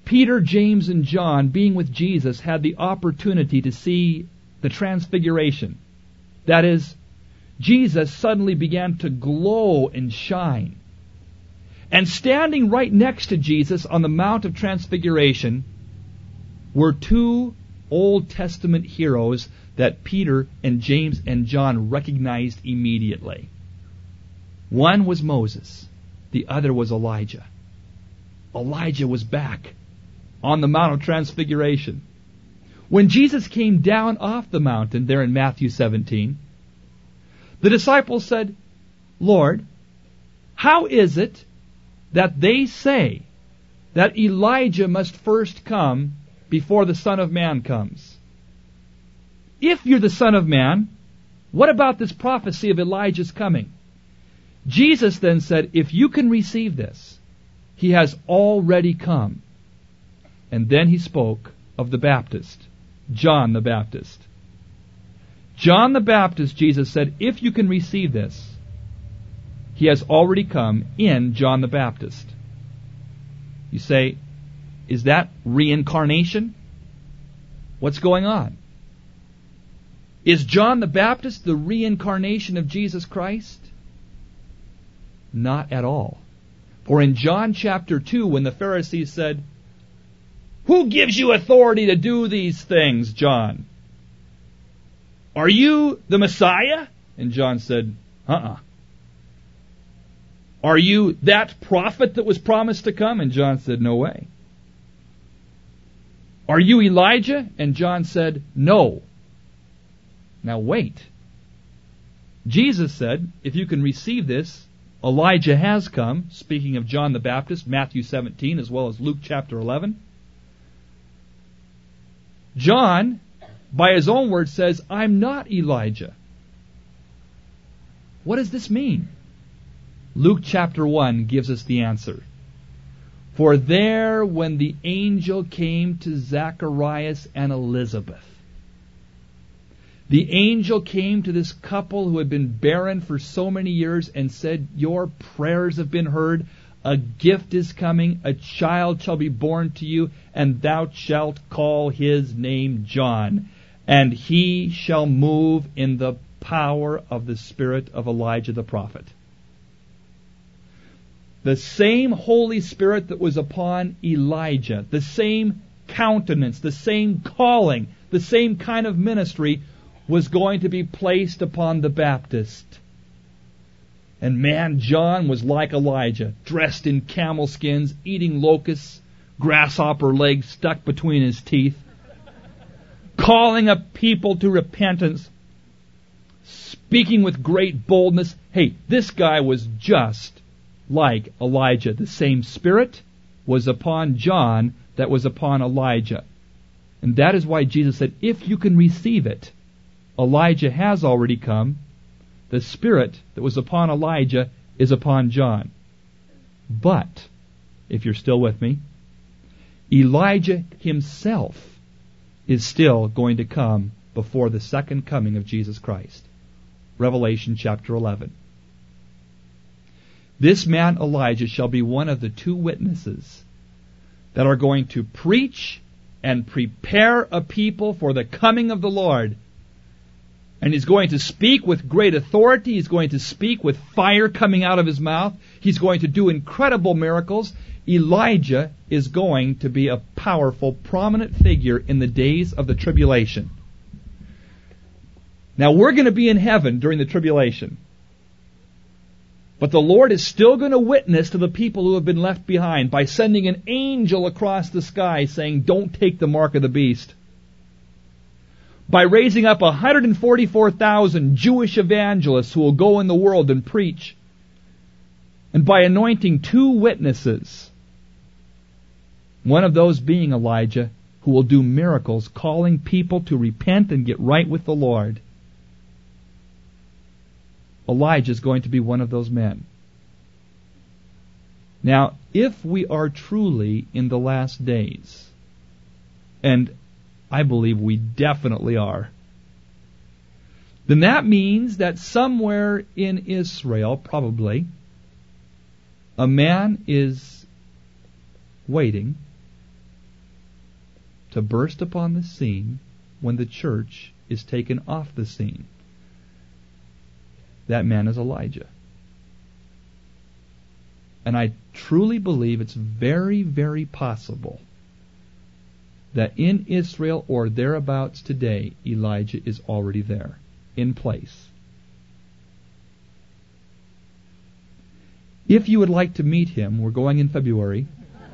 Peter, James, and John, being with Jesus, had the opportunity to see the transfiguration. That is, Jesus suddenly began to glow and shine. And standing right next to Jesus on the Mount of Transfiguration were two Old Testament heroes that Peter and James and John recognized immediately. One was Moses. The other was Elijah. Elijah was back on the Mount of Transfiguration. When Jesus came down off the mountain there in Matthew 17, the disciples said, Lord, how is it that they say that Elijah must first come before the Son of Man comes? If you're the Son of Man, what about this prophecy of Elijah's coming? Jesus then said, if you can receive this, he has already come. And then he spoke of the Baptist, John the Baptist. John the Baptist, Jesus said, if you can receive this, he has already come in John the Baptist. You say, is that reincarnation? What's going on? Is John the Baptist the reincarnation of Jesus Christ? Not at all. For in John chapter 2, when the Pharisees said, who gives you authority to do these things, John? Are you the Messiah? And John said, Are you that prophet that was promised to come? And John said, no way. Are you Elijah? And John said, no. Now wait. Jesus said, if you can receive this, Elijah has come, speaking of John the Baptist, Matthew 17, as well as Luke chapter 11. John, by his own words, says, I'm not Elijah. What does this mean? Luke chapter 1 gives us the answer. For there, when the angel came to Zacharias and Elizabeth, the angel came to this couple who had been barren for so many years and said, your prayers have been heard. A gift is coming. A child shall be born to you, and thou shalt call his name John. And he shall move in the power of the spirit of Elijah the prophet. The same Holy Spirit that was upon Elijah, the same countenance, the same calling, the same kind of ministry was going to be placed upon the Baptist. And man, John was like Elijah, dressed in camel skins, eating locusts, grasshopper legs stuck between his teeth, calling a people to repentance, speaking with great boldness. Hey, this guy was just like Elijah. The same Spirit was upon John that was upon Elijah. And that is why Jesus said, if you can receive it, Elijah has already come. The Spirit that was upon Elijah is upon John. But, if you're still with me, Elijah himself is still going to come before the second coming of Jesus Christ. Revelation chapter 11. This man Elijah shall be one of the two witnesses that are going to preach and prepare a people for the coming of the Lord. And he's going to speak with great authority. He's going to speak with fire coming out of his mouth. He's going to do incredible miracles. Elijah is going to be a powerful, prominent figure in the days of the tribulation. Now, we're going to be in heaven during the tribulation. But the Lord is still going to witness to the people who have been left behind by sending an angel across the sky saying, don't take the mark of the beast. By raising up 144,000 Jewish evangelists who will go in the world and preach. And by anointing two witnesses. One of those being Elijah, who will do miracles, calling people to repent and get right with the Lord. Elijah is going to be one of those men. Now, if we are truly in the last days, and I believe we definitely are, then that means that somewhere in Israel, probably, a man is waiting to burst upon the scene when the church is taken off the scene. That man is Elijah. And I truly believe it's very, very possible that in Israel or thereabouts today, Elijah is already there, in place. If you would like to meet him, we're going in February.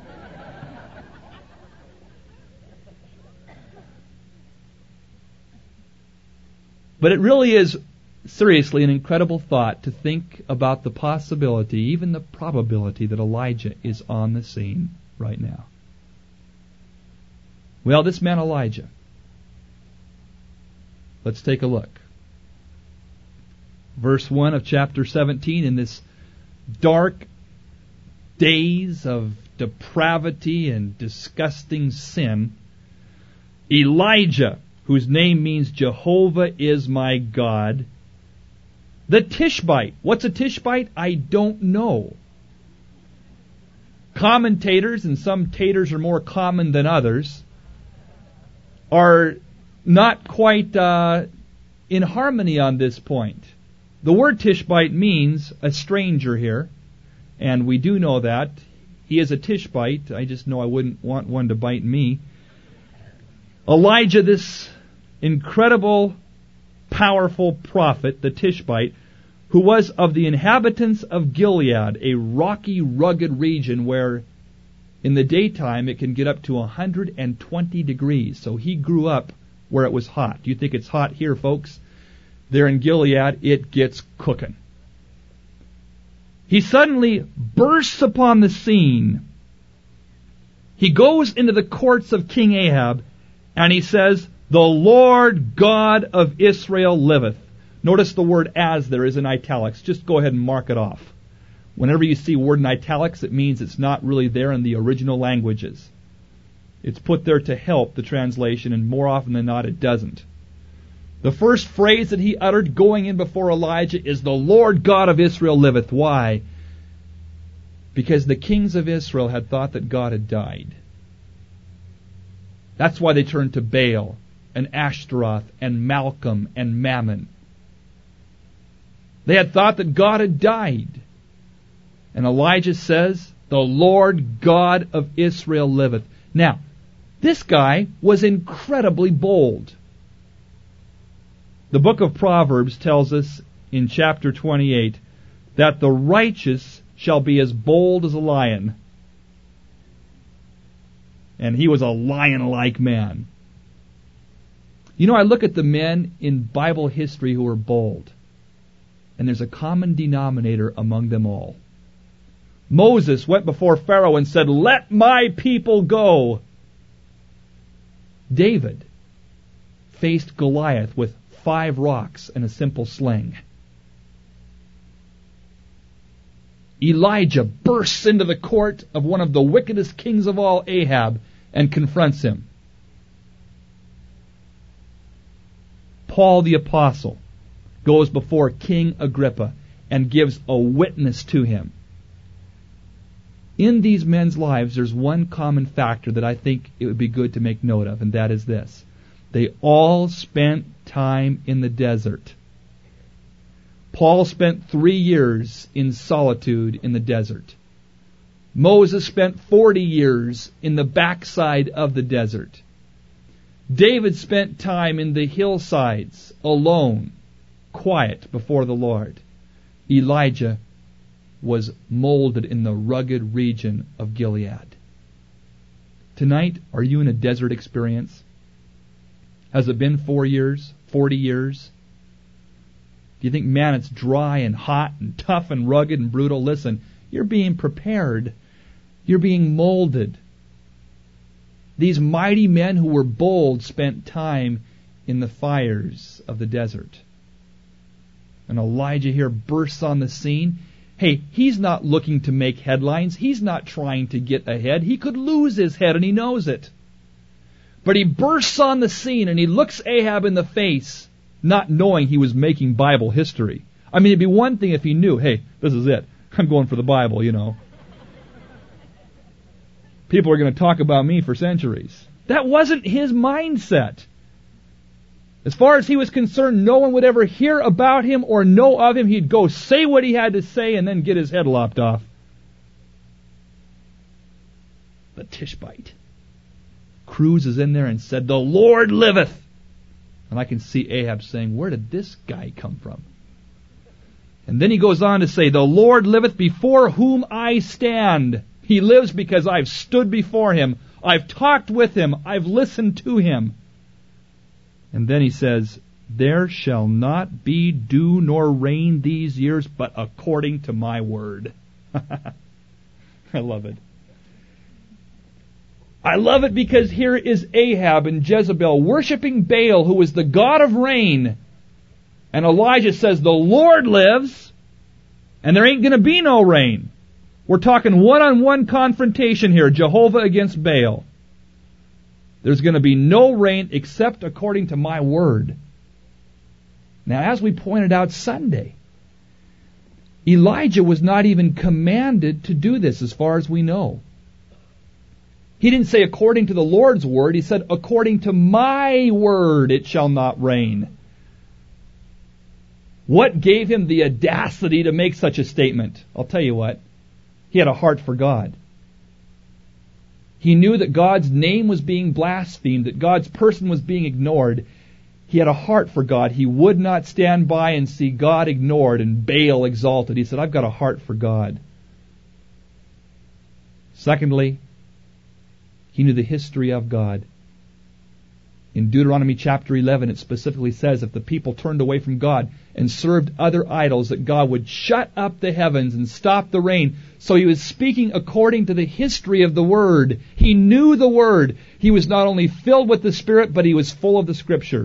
But it really is, seriously, an incredible thought to think about the possibility, even the probability, that Elijah is on the scene right now. Well, this man Elijah, let's take a look. Verse 1 of chapter 17, in this dark days of depravity and disgusting sin, Elijah, whose name means Jehovah is my God, the Tishbite. What's a Tishbite? I don't know. Commentators, and some taters are more common than others, are not quite in harmony on this point. The word Tishbite means a stranger here, and we do know that. He is a Tishbite. I just know I wouldn't want one to bite me. Elijah, this incredible, powerful prophet, the Tishbite, who was of the inhabitants of Gilead, a rocky, rugged region where in the daytime it can get up to 120 degrees. So he grew up where it was hot. Do you think it's hot here, folks? There in Gilead, it gets cooking. He suddenly bursts upon the scene. He goes into the courts of King Ahab, and he says, "The Lord God of Israel liveth." Notice the word "as" there is in italics. Just go ahead and mark it off. Whenever you see a word in italics, it means it's not really there in the original languages. It's put there to help the translation, and more often than not, it doesn't. The first phrase that he uttered going in before Elijah is, "The Lord God of Israel liveth." Why? Because the kings of Israel had thought that God had died. That's why they turned to Baal and Ashtaroth and Malcham and Mammon. They had thought that God had died. And Elijah says, "The Lord God of Israel liveth." Now, this guy was incredibly bold. The book of Proverbs tells us in chapter 28 that the righteous shall be as bold as a lion. And he was a lion-like man. You know, I look at the men in Bible history who were bold, and there's a common denominator among them all. Moses went before Pharaoh and said, "Let my people go." David faced Goliath with 5 rocks and a simple sling. Elijah bursts into the court of one of the wickedest kings of all, Ahab, and confronts him. Paul the Apostle goes before King Agrippa and gives a witness to him. In these men's lives, there's one common factor that I think it would be good to make note of, and that is this. They all spent time in the desert. Paul spent 3 years in solitude in the desert. Moses spent 40 years in the backside of the desert. David spent time in the hillsides, alone, quiet before the Lord. Elijah was molded in the rugged region of Gilead. Tonight, are you in a desert experience? Has it been 4 years, 40 years? Do you think, man, it's dry and hot and tough and rugged and brutal? Listen, you're being prepared. You're being molded. These mighty men who were bold spent time in the fires of the desert. And Elijah here bursts on the scene. Hey, he's not looking to make headlines. He's not trying to get ahead. He could lose his head, and he knows it. But he bursts on the scene, and he looks Ahab in the face, not knowing he was making Bible history. I mean, it'd be one thing if he knew, hey, this is it. I'm going for the Bible, you know. People are going to talk about me for centuries. That wasn't his mindset. As far as he was concerned, no one would ever hear about him or know of him. He'd go say what he had to say and then get his head lopped off. The Tishbite cruises in there and said, "The Lord liveth." And I can see Ahab saying, "Where did this guy come from?" And then he goes on to say, "The Lord liveth before whom I stand." He lives because I've stood before him. I've talked with him. I've listened to him. And then he says, "There shall not be dew nor rain these years, but according to my word." I love it. I love it because here is Ahab and Jezebel worshiping Baal, who is the god of rain. And Elijah says, "The Lord lives, and there ain't going to be no rain." We're talking one-on-one confrontation here, Jehovah against Baal. There's going to be no rain except according to my word. Now, as we pointed out Sunday, Elijah was not even commanded to do this as far as we know. He didn't say according to the Lord's word. He said according to my word it shall not rain. What gave him the audacity to make such a statement? I'll tell you what. He had a heart for God. He knew that God's name was being blasphemed, that God's person was being ignored. He had a heart for God. He would not stand by and see God ignored and Baal exalted. He said, "I've got a heart for God." Secondly, he knew the history of God. In Deuteronomy chapter 11, it specifically says if the people turned away from God and served other idols, that God would shut up the heavens and stop the rain. So he was speaking according to the history of the Word. He knew the Word. He was not only filled with the Spirit, but he was full of the Scripture.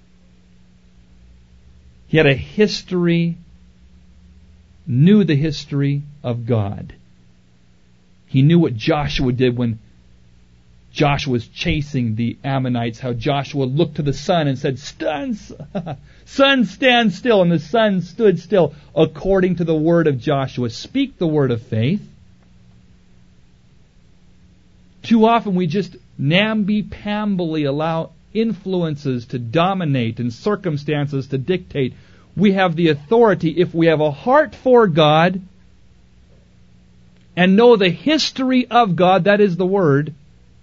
He had a history, knew the history of God. He knew what Joshua did when Joshua was chasing the Ammonites, how Joshua looked to the sun and said, "Sun, stand still," and the sun stood still according to the word of Joshua. Speak the word of faith. Too often we just namby-pambly allow influences to dominate and circumstances to dictate. We have the authority if we have a heart for God and know the history of God, that is the Word,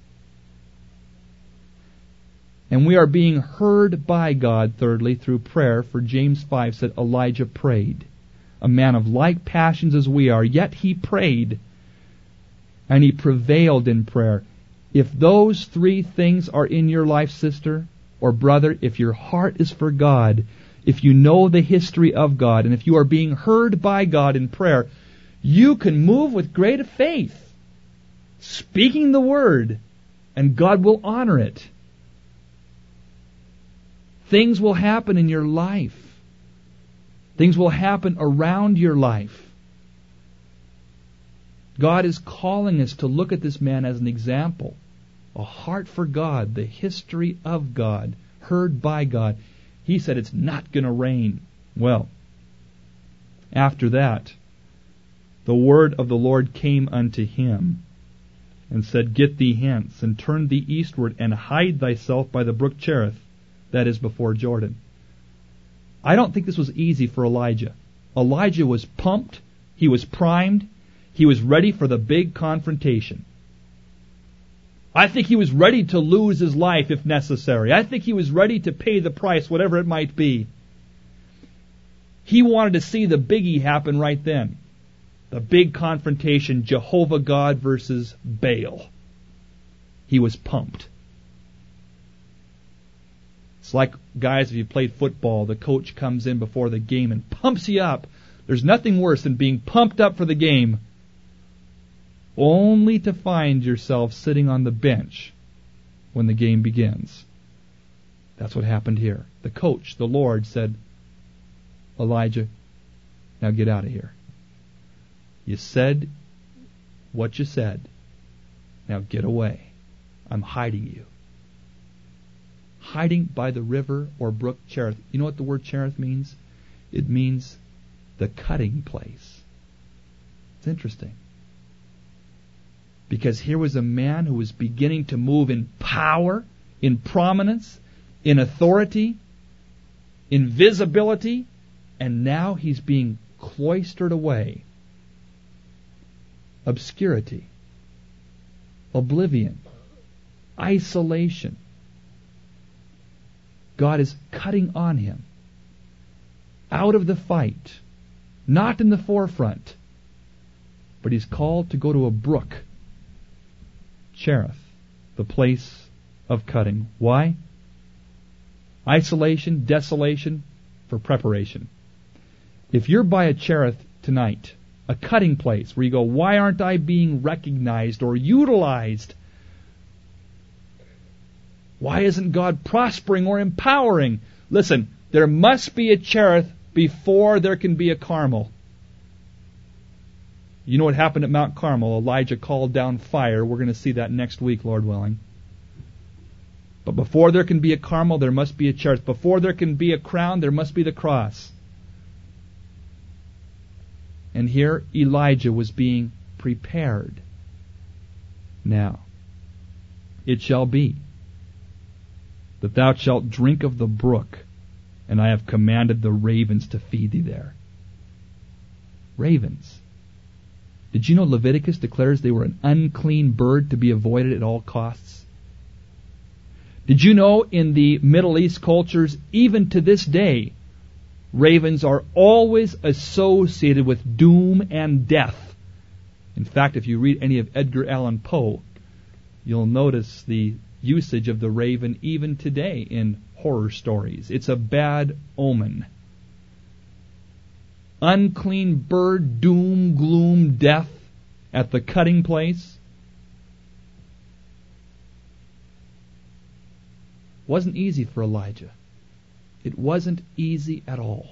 and we are being heard by God, thirdly, through prayer. For James 5 said Elijah prayed. A man of like passions as we are, yet he prayed. And he prevailed in prayer. If those three things are in your life, sister or brother, if your heart is for God, if you know the history of God, and if you are being heard by God in prayer, you can move with great faith, speaking the word, and God will honor it. Things will happen in your life. Things will happen around your life. God is calling us to look at this man as an example. A heart for God, the history of God, heard by God. He said it's not going to rain. Well, after that, the word of the Lord came unto him and said, "Get thee hence, and turn thee eastward, and hide thyself by the brook Cherith, that is before Jordan." I don't think this was easy for Elijah. Elijah was pumped. He was primed. He was ready for the big confrontation. I think he was ready to lose his life if necessary. I think he was ready to pay the price, whatever it might be. He wanted to see the biggie happen right then. The big confrontation, Jehovah God versus Baal. He was pumped. It's like, guys, if you played football, the coach comes in before the game and pumps you up. There's nothing worse than being pumped up for the game, only to find yourself sitting on the bench when the game begins. That's what happened here. The coach, the Lord, said, "Elijah, now get out of here. You said what you said. Now get away. I'm hiding you." Hiding by the river or brook Cherith. You know what the word Cherith means? It means the cutting place. It's interesting. Because here was a man who was beginning to move in power, in prominence, in authority, in visibility, and now he's being cloistered away. Obscurity, oblivion, isolation. God is cutting on him, out of the fight, not in the forefront, but he's called to go to a brook, Cherith, the place of cutting. Why? Isolation, desolation, for preparation. If you're by a Cherith tonight, a cutting place where you go, why aren't I being recognized or utilized? Why isn't God prospering or empowering? Listen, there must be a Cherith before there can be a Carmel. You know what happened at Mount Carmel? Elijah called down fire. We're going to see that next week, Lord willing. But before there can be a Carmel, there must be a Cherith. Before there can be a crown, there must be the cross. And here Elijah was being prepared. Now, it shall be that thou shalt drink of the brook, and I have commanded the ravens to feed thee there. Ravens. Did you know Leviticus declares they were an unclean bird to be avoided at all costs? Did you know in the Middle East cultures, even to this day, ravens are always associated with doom and death? In fact, if you read any of Edgar Allan Poe, you'll notice the usage of the raven even today in horror stories. It's a bad omen. Unclean bird, doom, gloom, death at the cutting place. Wasn't easy for Elijah. It wasn't easy at all.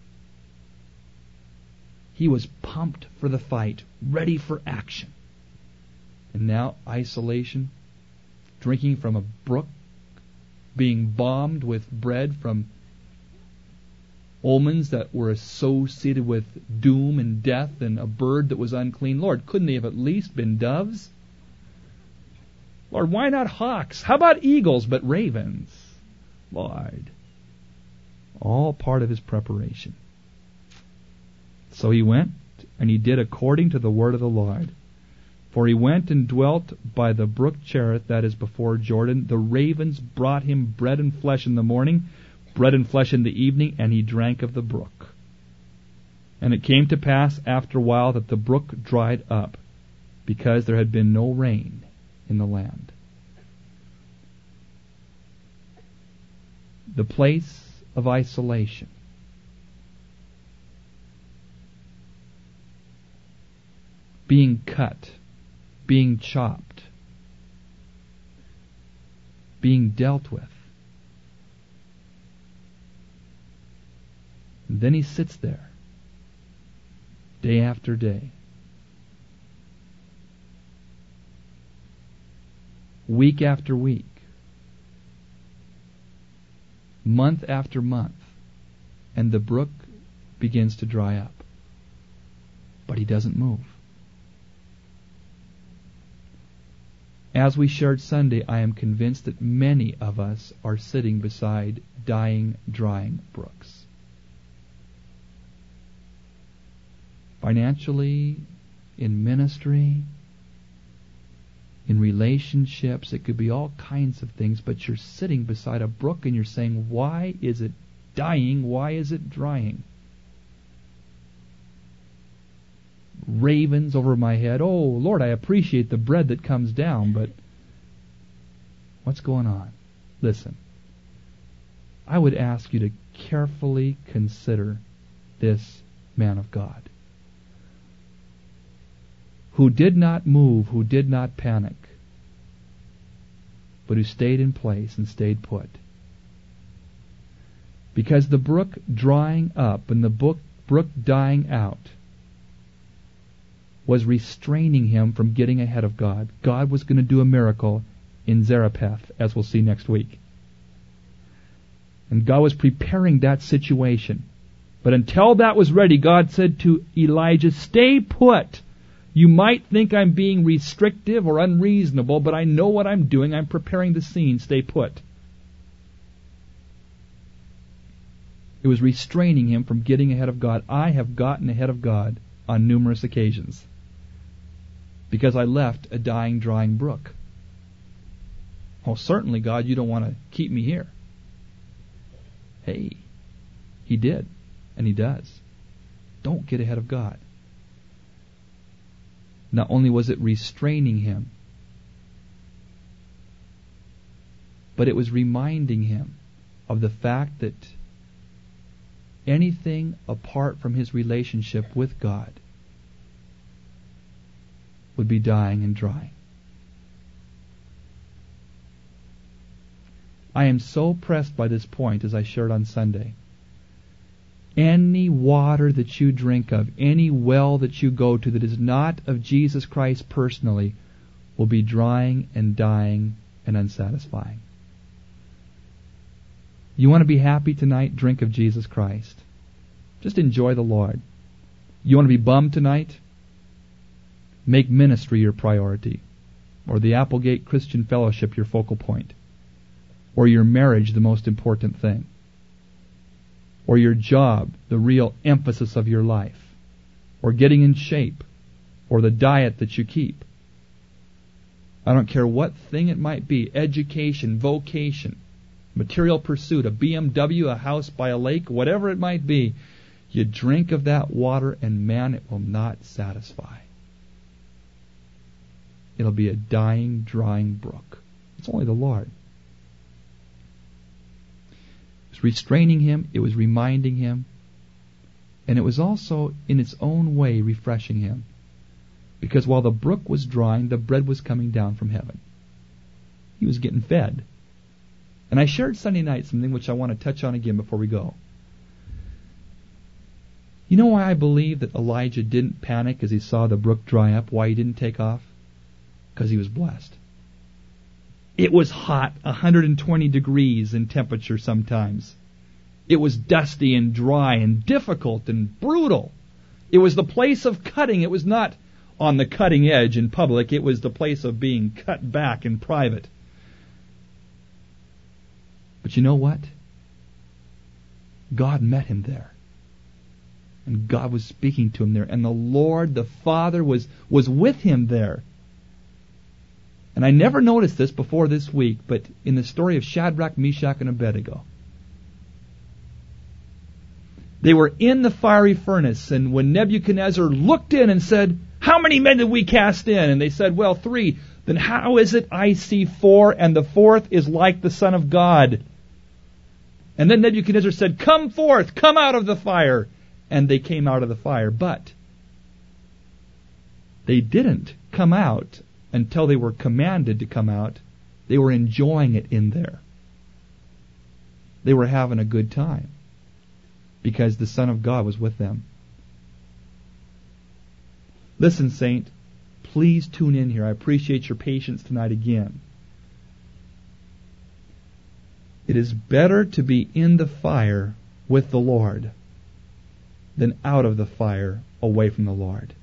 He was pumped for the fight, ready for action. And now isolation, drinking from a brook, being bombed with bread from omens that were associated with doom and death, and a bird that was unclean. Lord, couldn't they have at least been doves? Lord, why not hawks? How about eagles, but ravens? Lord. All part of his preparation. So he went, and he did according to the word of the Lord. For he went and dwelt by the brook Cherith, that is before Jordan. The ravens brought him bread and flesh in the morning, bread and flesh in the evening, and he drank of the brook. And it came to pass after a while that the brook dried up, because there had been no rain in the land. The place of isolation. Being cut, being chopped, being dealt with. And then he sits there, day after day, week after week, month after month, and the brook begins to dry up. But he doesn't move. As we shared Sunday, I am convinced that many of us are sitting beside dying, drying brooks. Financially, in ministry, in relationships, it could be all kinds of things, but you're sitting beside a brook and you're saying, why is it dying? Why is it drying? Ravens over my head. Oh, Lord, I appreciate the bread that comes down, but what's going on? Listen, I would ask you to carefully consider this man of God, who did not move, who did not panic, but who stayed in place and stayed put. Because the brook drying up and the brook dying out was restraining him from getting ahead of God. God was going to do a miracle in Zarephath, as we'll see next week. And God was preparing that situation. But until that was ready, God said to Elijah, stay put. You might think I'm being restrictive or unreasonable, but I know what I'm doing. I'm preparing the scene. Stay put. It was restraining him from getting ahead of God. I have gotten ahead of God on numerous occasions because I left a dying, drying brook. Oh, certainly, God, you don't want to keep me here. Hey, He did, and He does. Don't get ahead of God. Not only was it restraining him, but it was reminding him of the fact that anything apart from his relationship with God would be dying and drying. I am so pressed by this point, as I shared on Sunday. Any water that you drink of, any well that you go to that is not of Jesus Christ personally, will be drying and dying and unsatisfying. You want to be happy tonight? Drink of Jesus Christ. Just enjoy the Lord. You want to be bummed tonight? Make ministry your priority, or the Applegate Christian Fellowship your focal point, or your marriage the most important thing, or your job the real emphasis of your life, or getting in shape, or the diet that you keep. I don't care what thing it might be, education, vocation, material pursuit, a BMW, a house by a lake, whatever it might be, you drink of that water and man, it will not satisfy. It'll be a dying, drying brook. It's only the Lord. It was restraining him, it was reminding him, and it was also, in its own way, refreshing him. Because while the brook was drying, the bread was coming down from heaven. He was getting fed. And I shared Sunday night something which I want to touch on again before we go. You know why I believe that Elijah didn't panic as he saw the brook dry up? Why he didn't take off? Because he was blessed. It was hot, 120 degrees in temperature sometimes. It was dusty and dry and difficult and brutal. It was the place of cutting. It was not on the cutting edge in public. It was the place of being cut back in private. But you know what? God met him there. And God was speaking to him there. And the Lord, the Father, was with him there. And I never noticed this before this week, but in the story of Shadrach, Meshach, and Abednego, they were in the fiery furnace, and when Nebuchadnezzar looked in and said, "How many men did we cast in?" And they said, "Well, 3. Then how is it I see 4, and the 4th is like the Son of God?" And then Nebuchadnezzar said, "Come forth, come out of the fire." And they came out of the fire. But they didn't come out until they were commanded to come out. They were enjoying it in there. They were having a good time because the Son of God was with them. Listen, saint, please tune in here. I appreciate your patience tonight again. It is better to be in the fire with the Lord than out of the fire away from the Lord.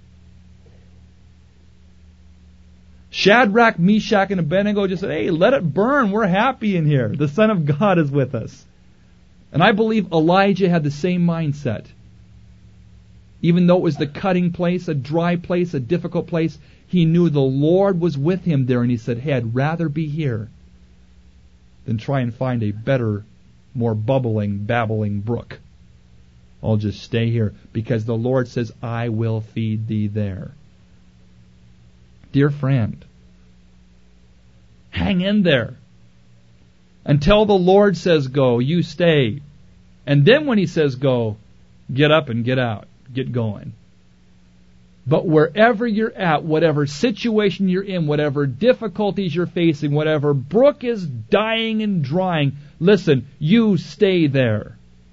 Shadrach, Meshach, and Abednego just said, "Hey, let it burn. We're happy in here. The Son of God is with us." And I believe Elijah had the same mindset. Even though it was the cutting place, a dry place, a difficult place, he knew the Lord was with him there, and he said, "Hey, I'd rather be here than try and find a better, more bubbling, babbling brook. I'll just stay here because the Lord says, I will feed thee there." Dear friend, hang in there. Until the Lord says go, you stay. And then when He says go, get up and get out. Get going. But wherever you're at, whatever situation you're in, whatever difficulties you're facing, whatever brook is dying and drying, listen, you stay there.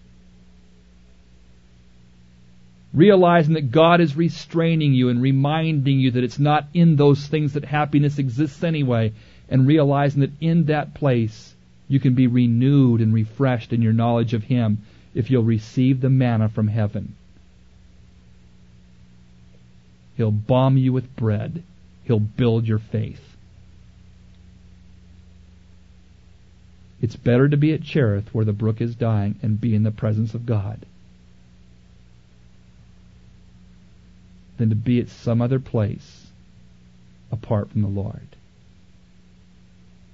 Realizing that God is restraining you and reminding you that it's not in those things that happiness exists anyway, and realizing that in that place you can be renewed and refreshed in your knowledge of Him if you'll receive the manna from heaven. He'll balm you with bread. He'll build your faith. It's better to be at Cherith where the brook is dying and be in the presence of God than to be at some other place apart from the Lord.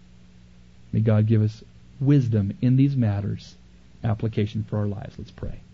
May God give us wisdom in these matters, application for our lives. Let's pray.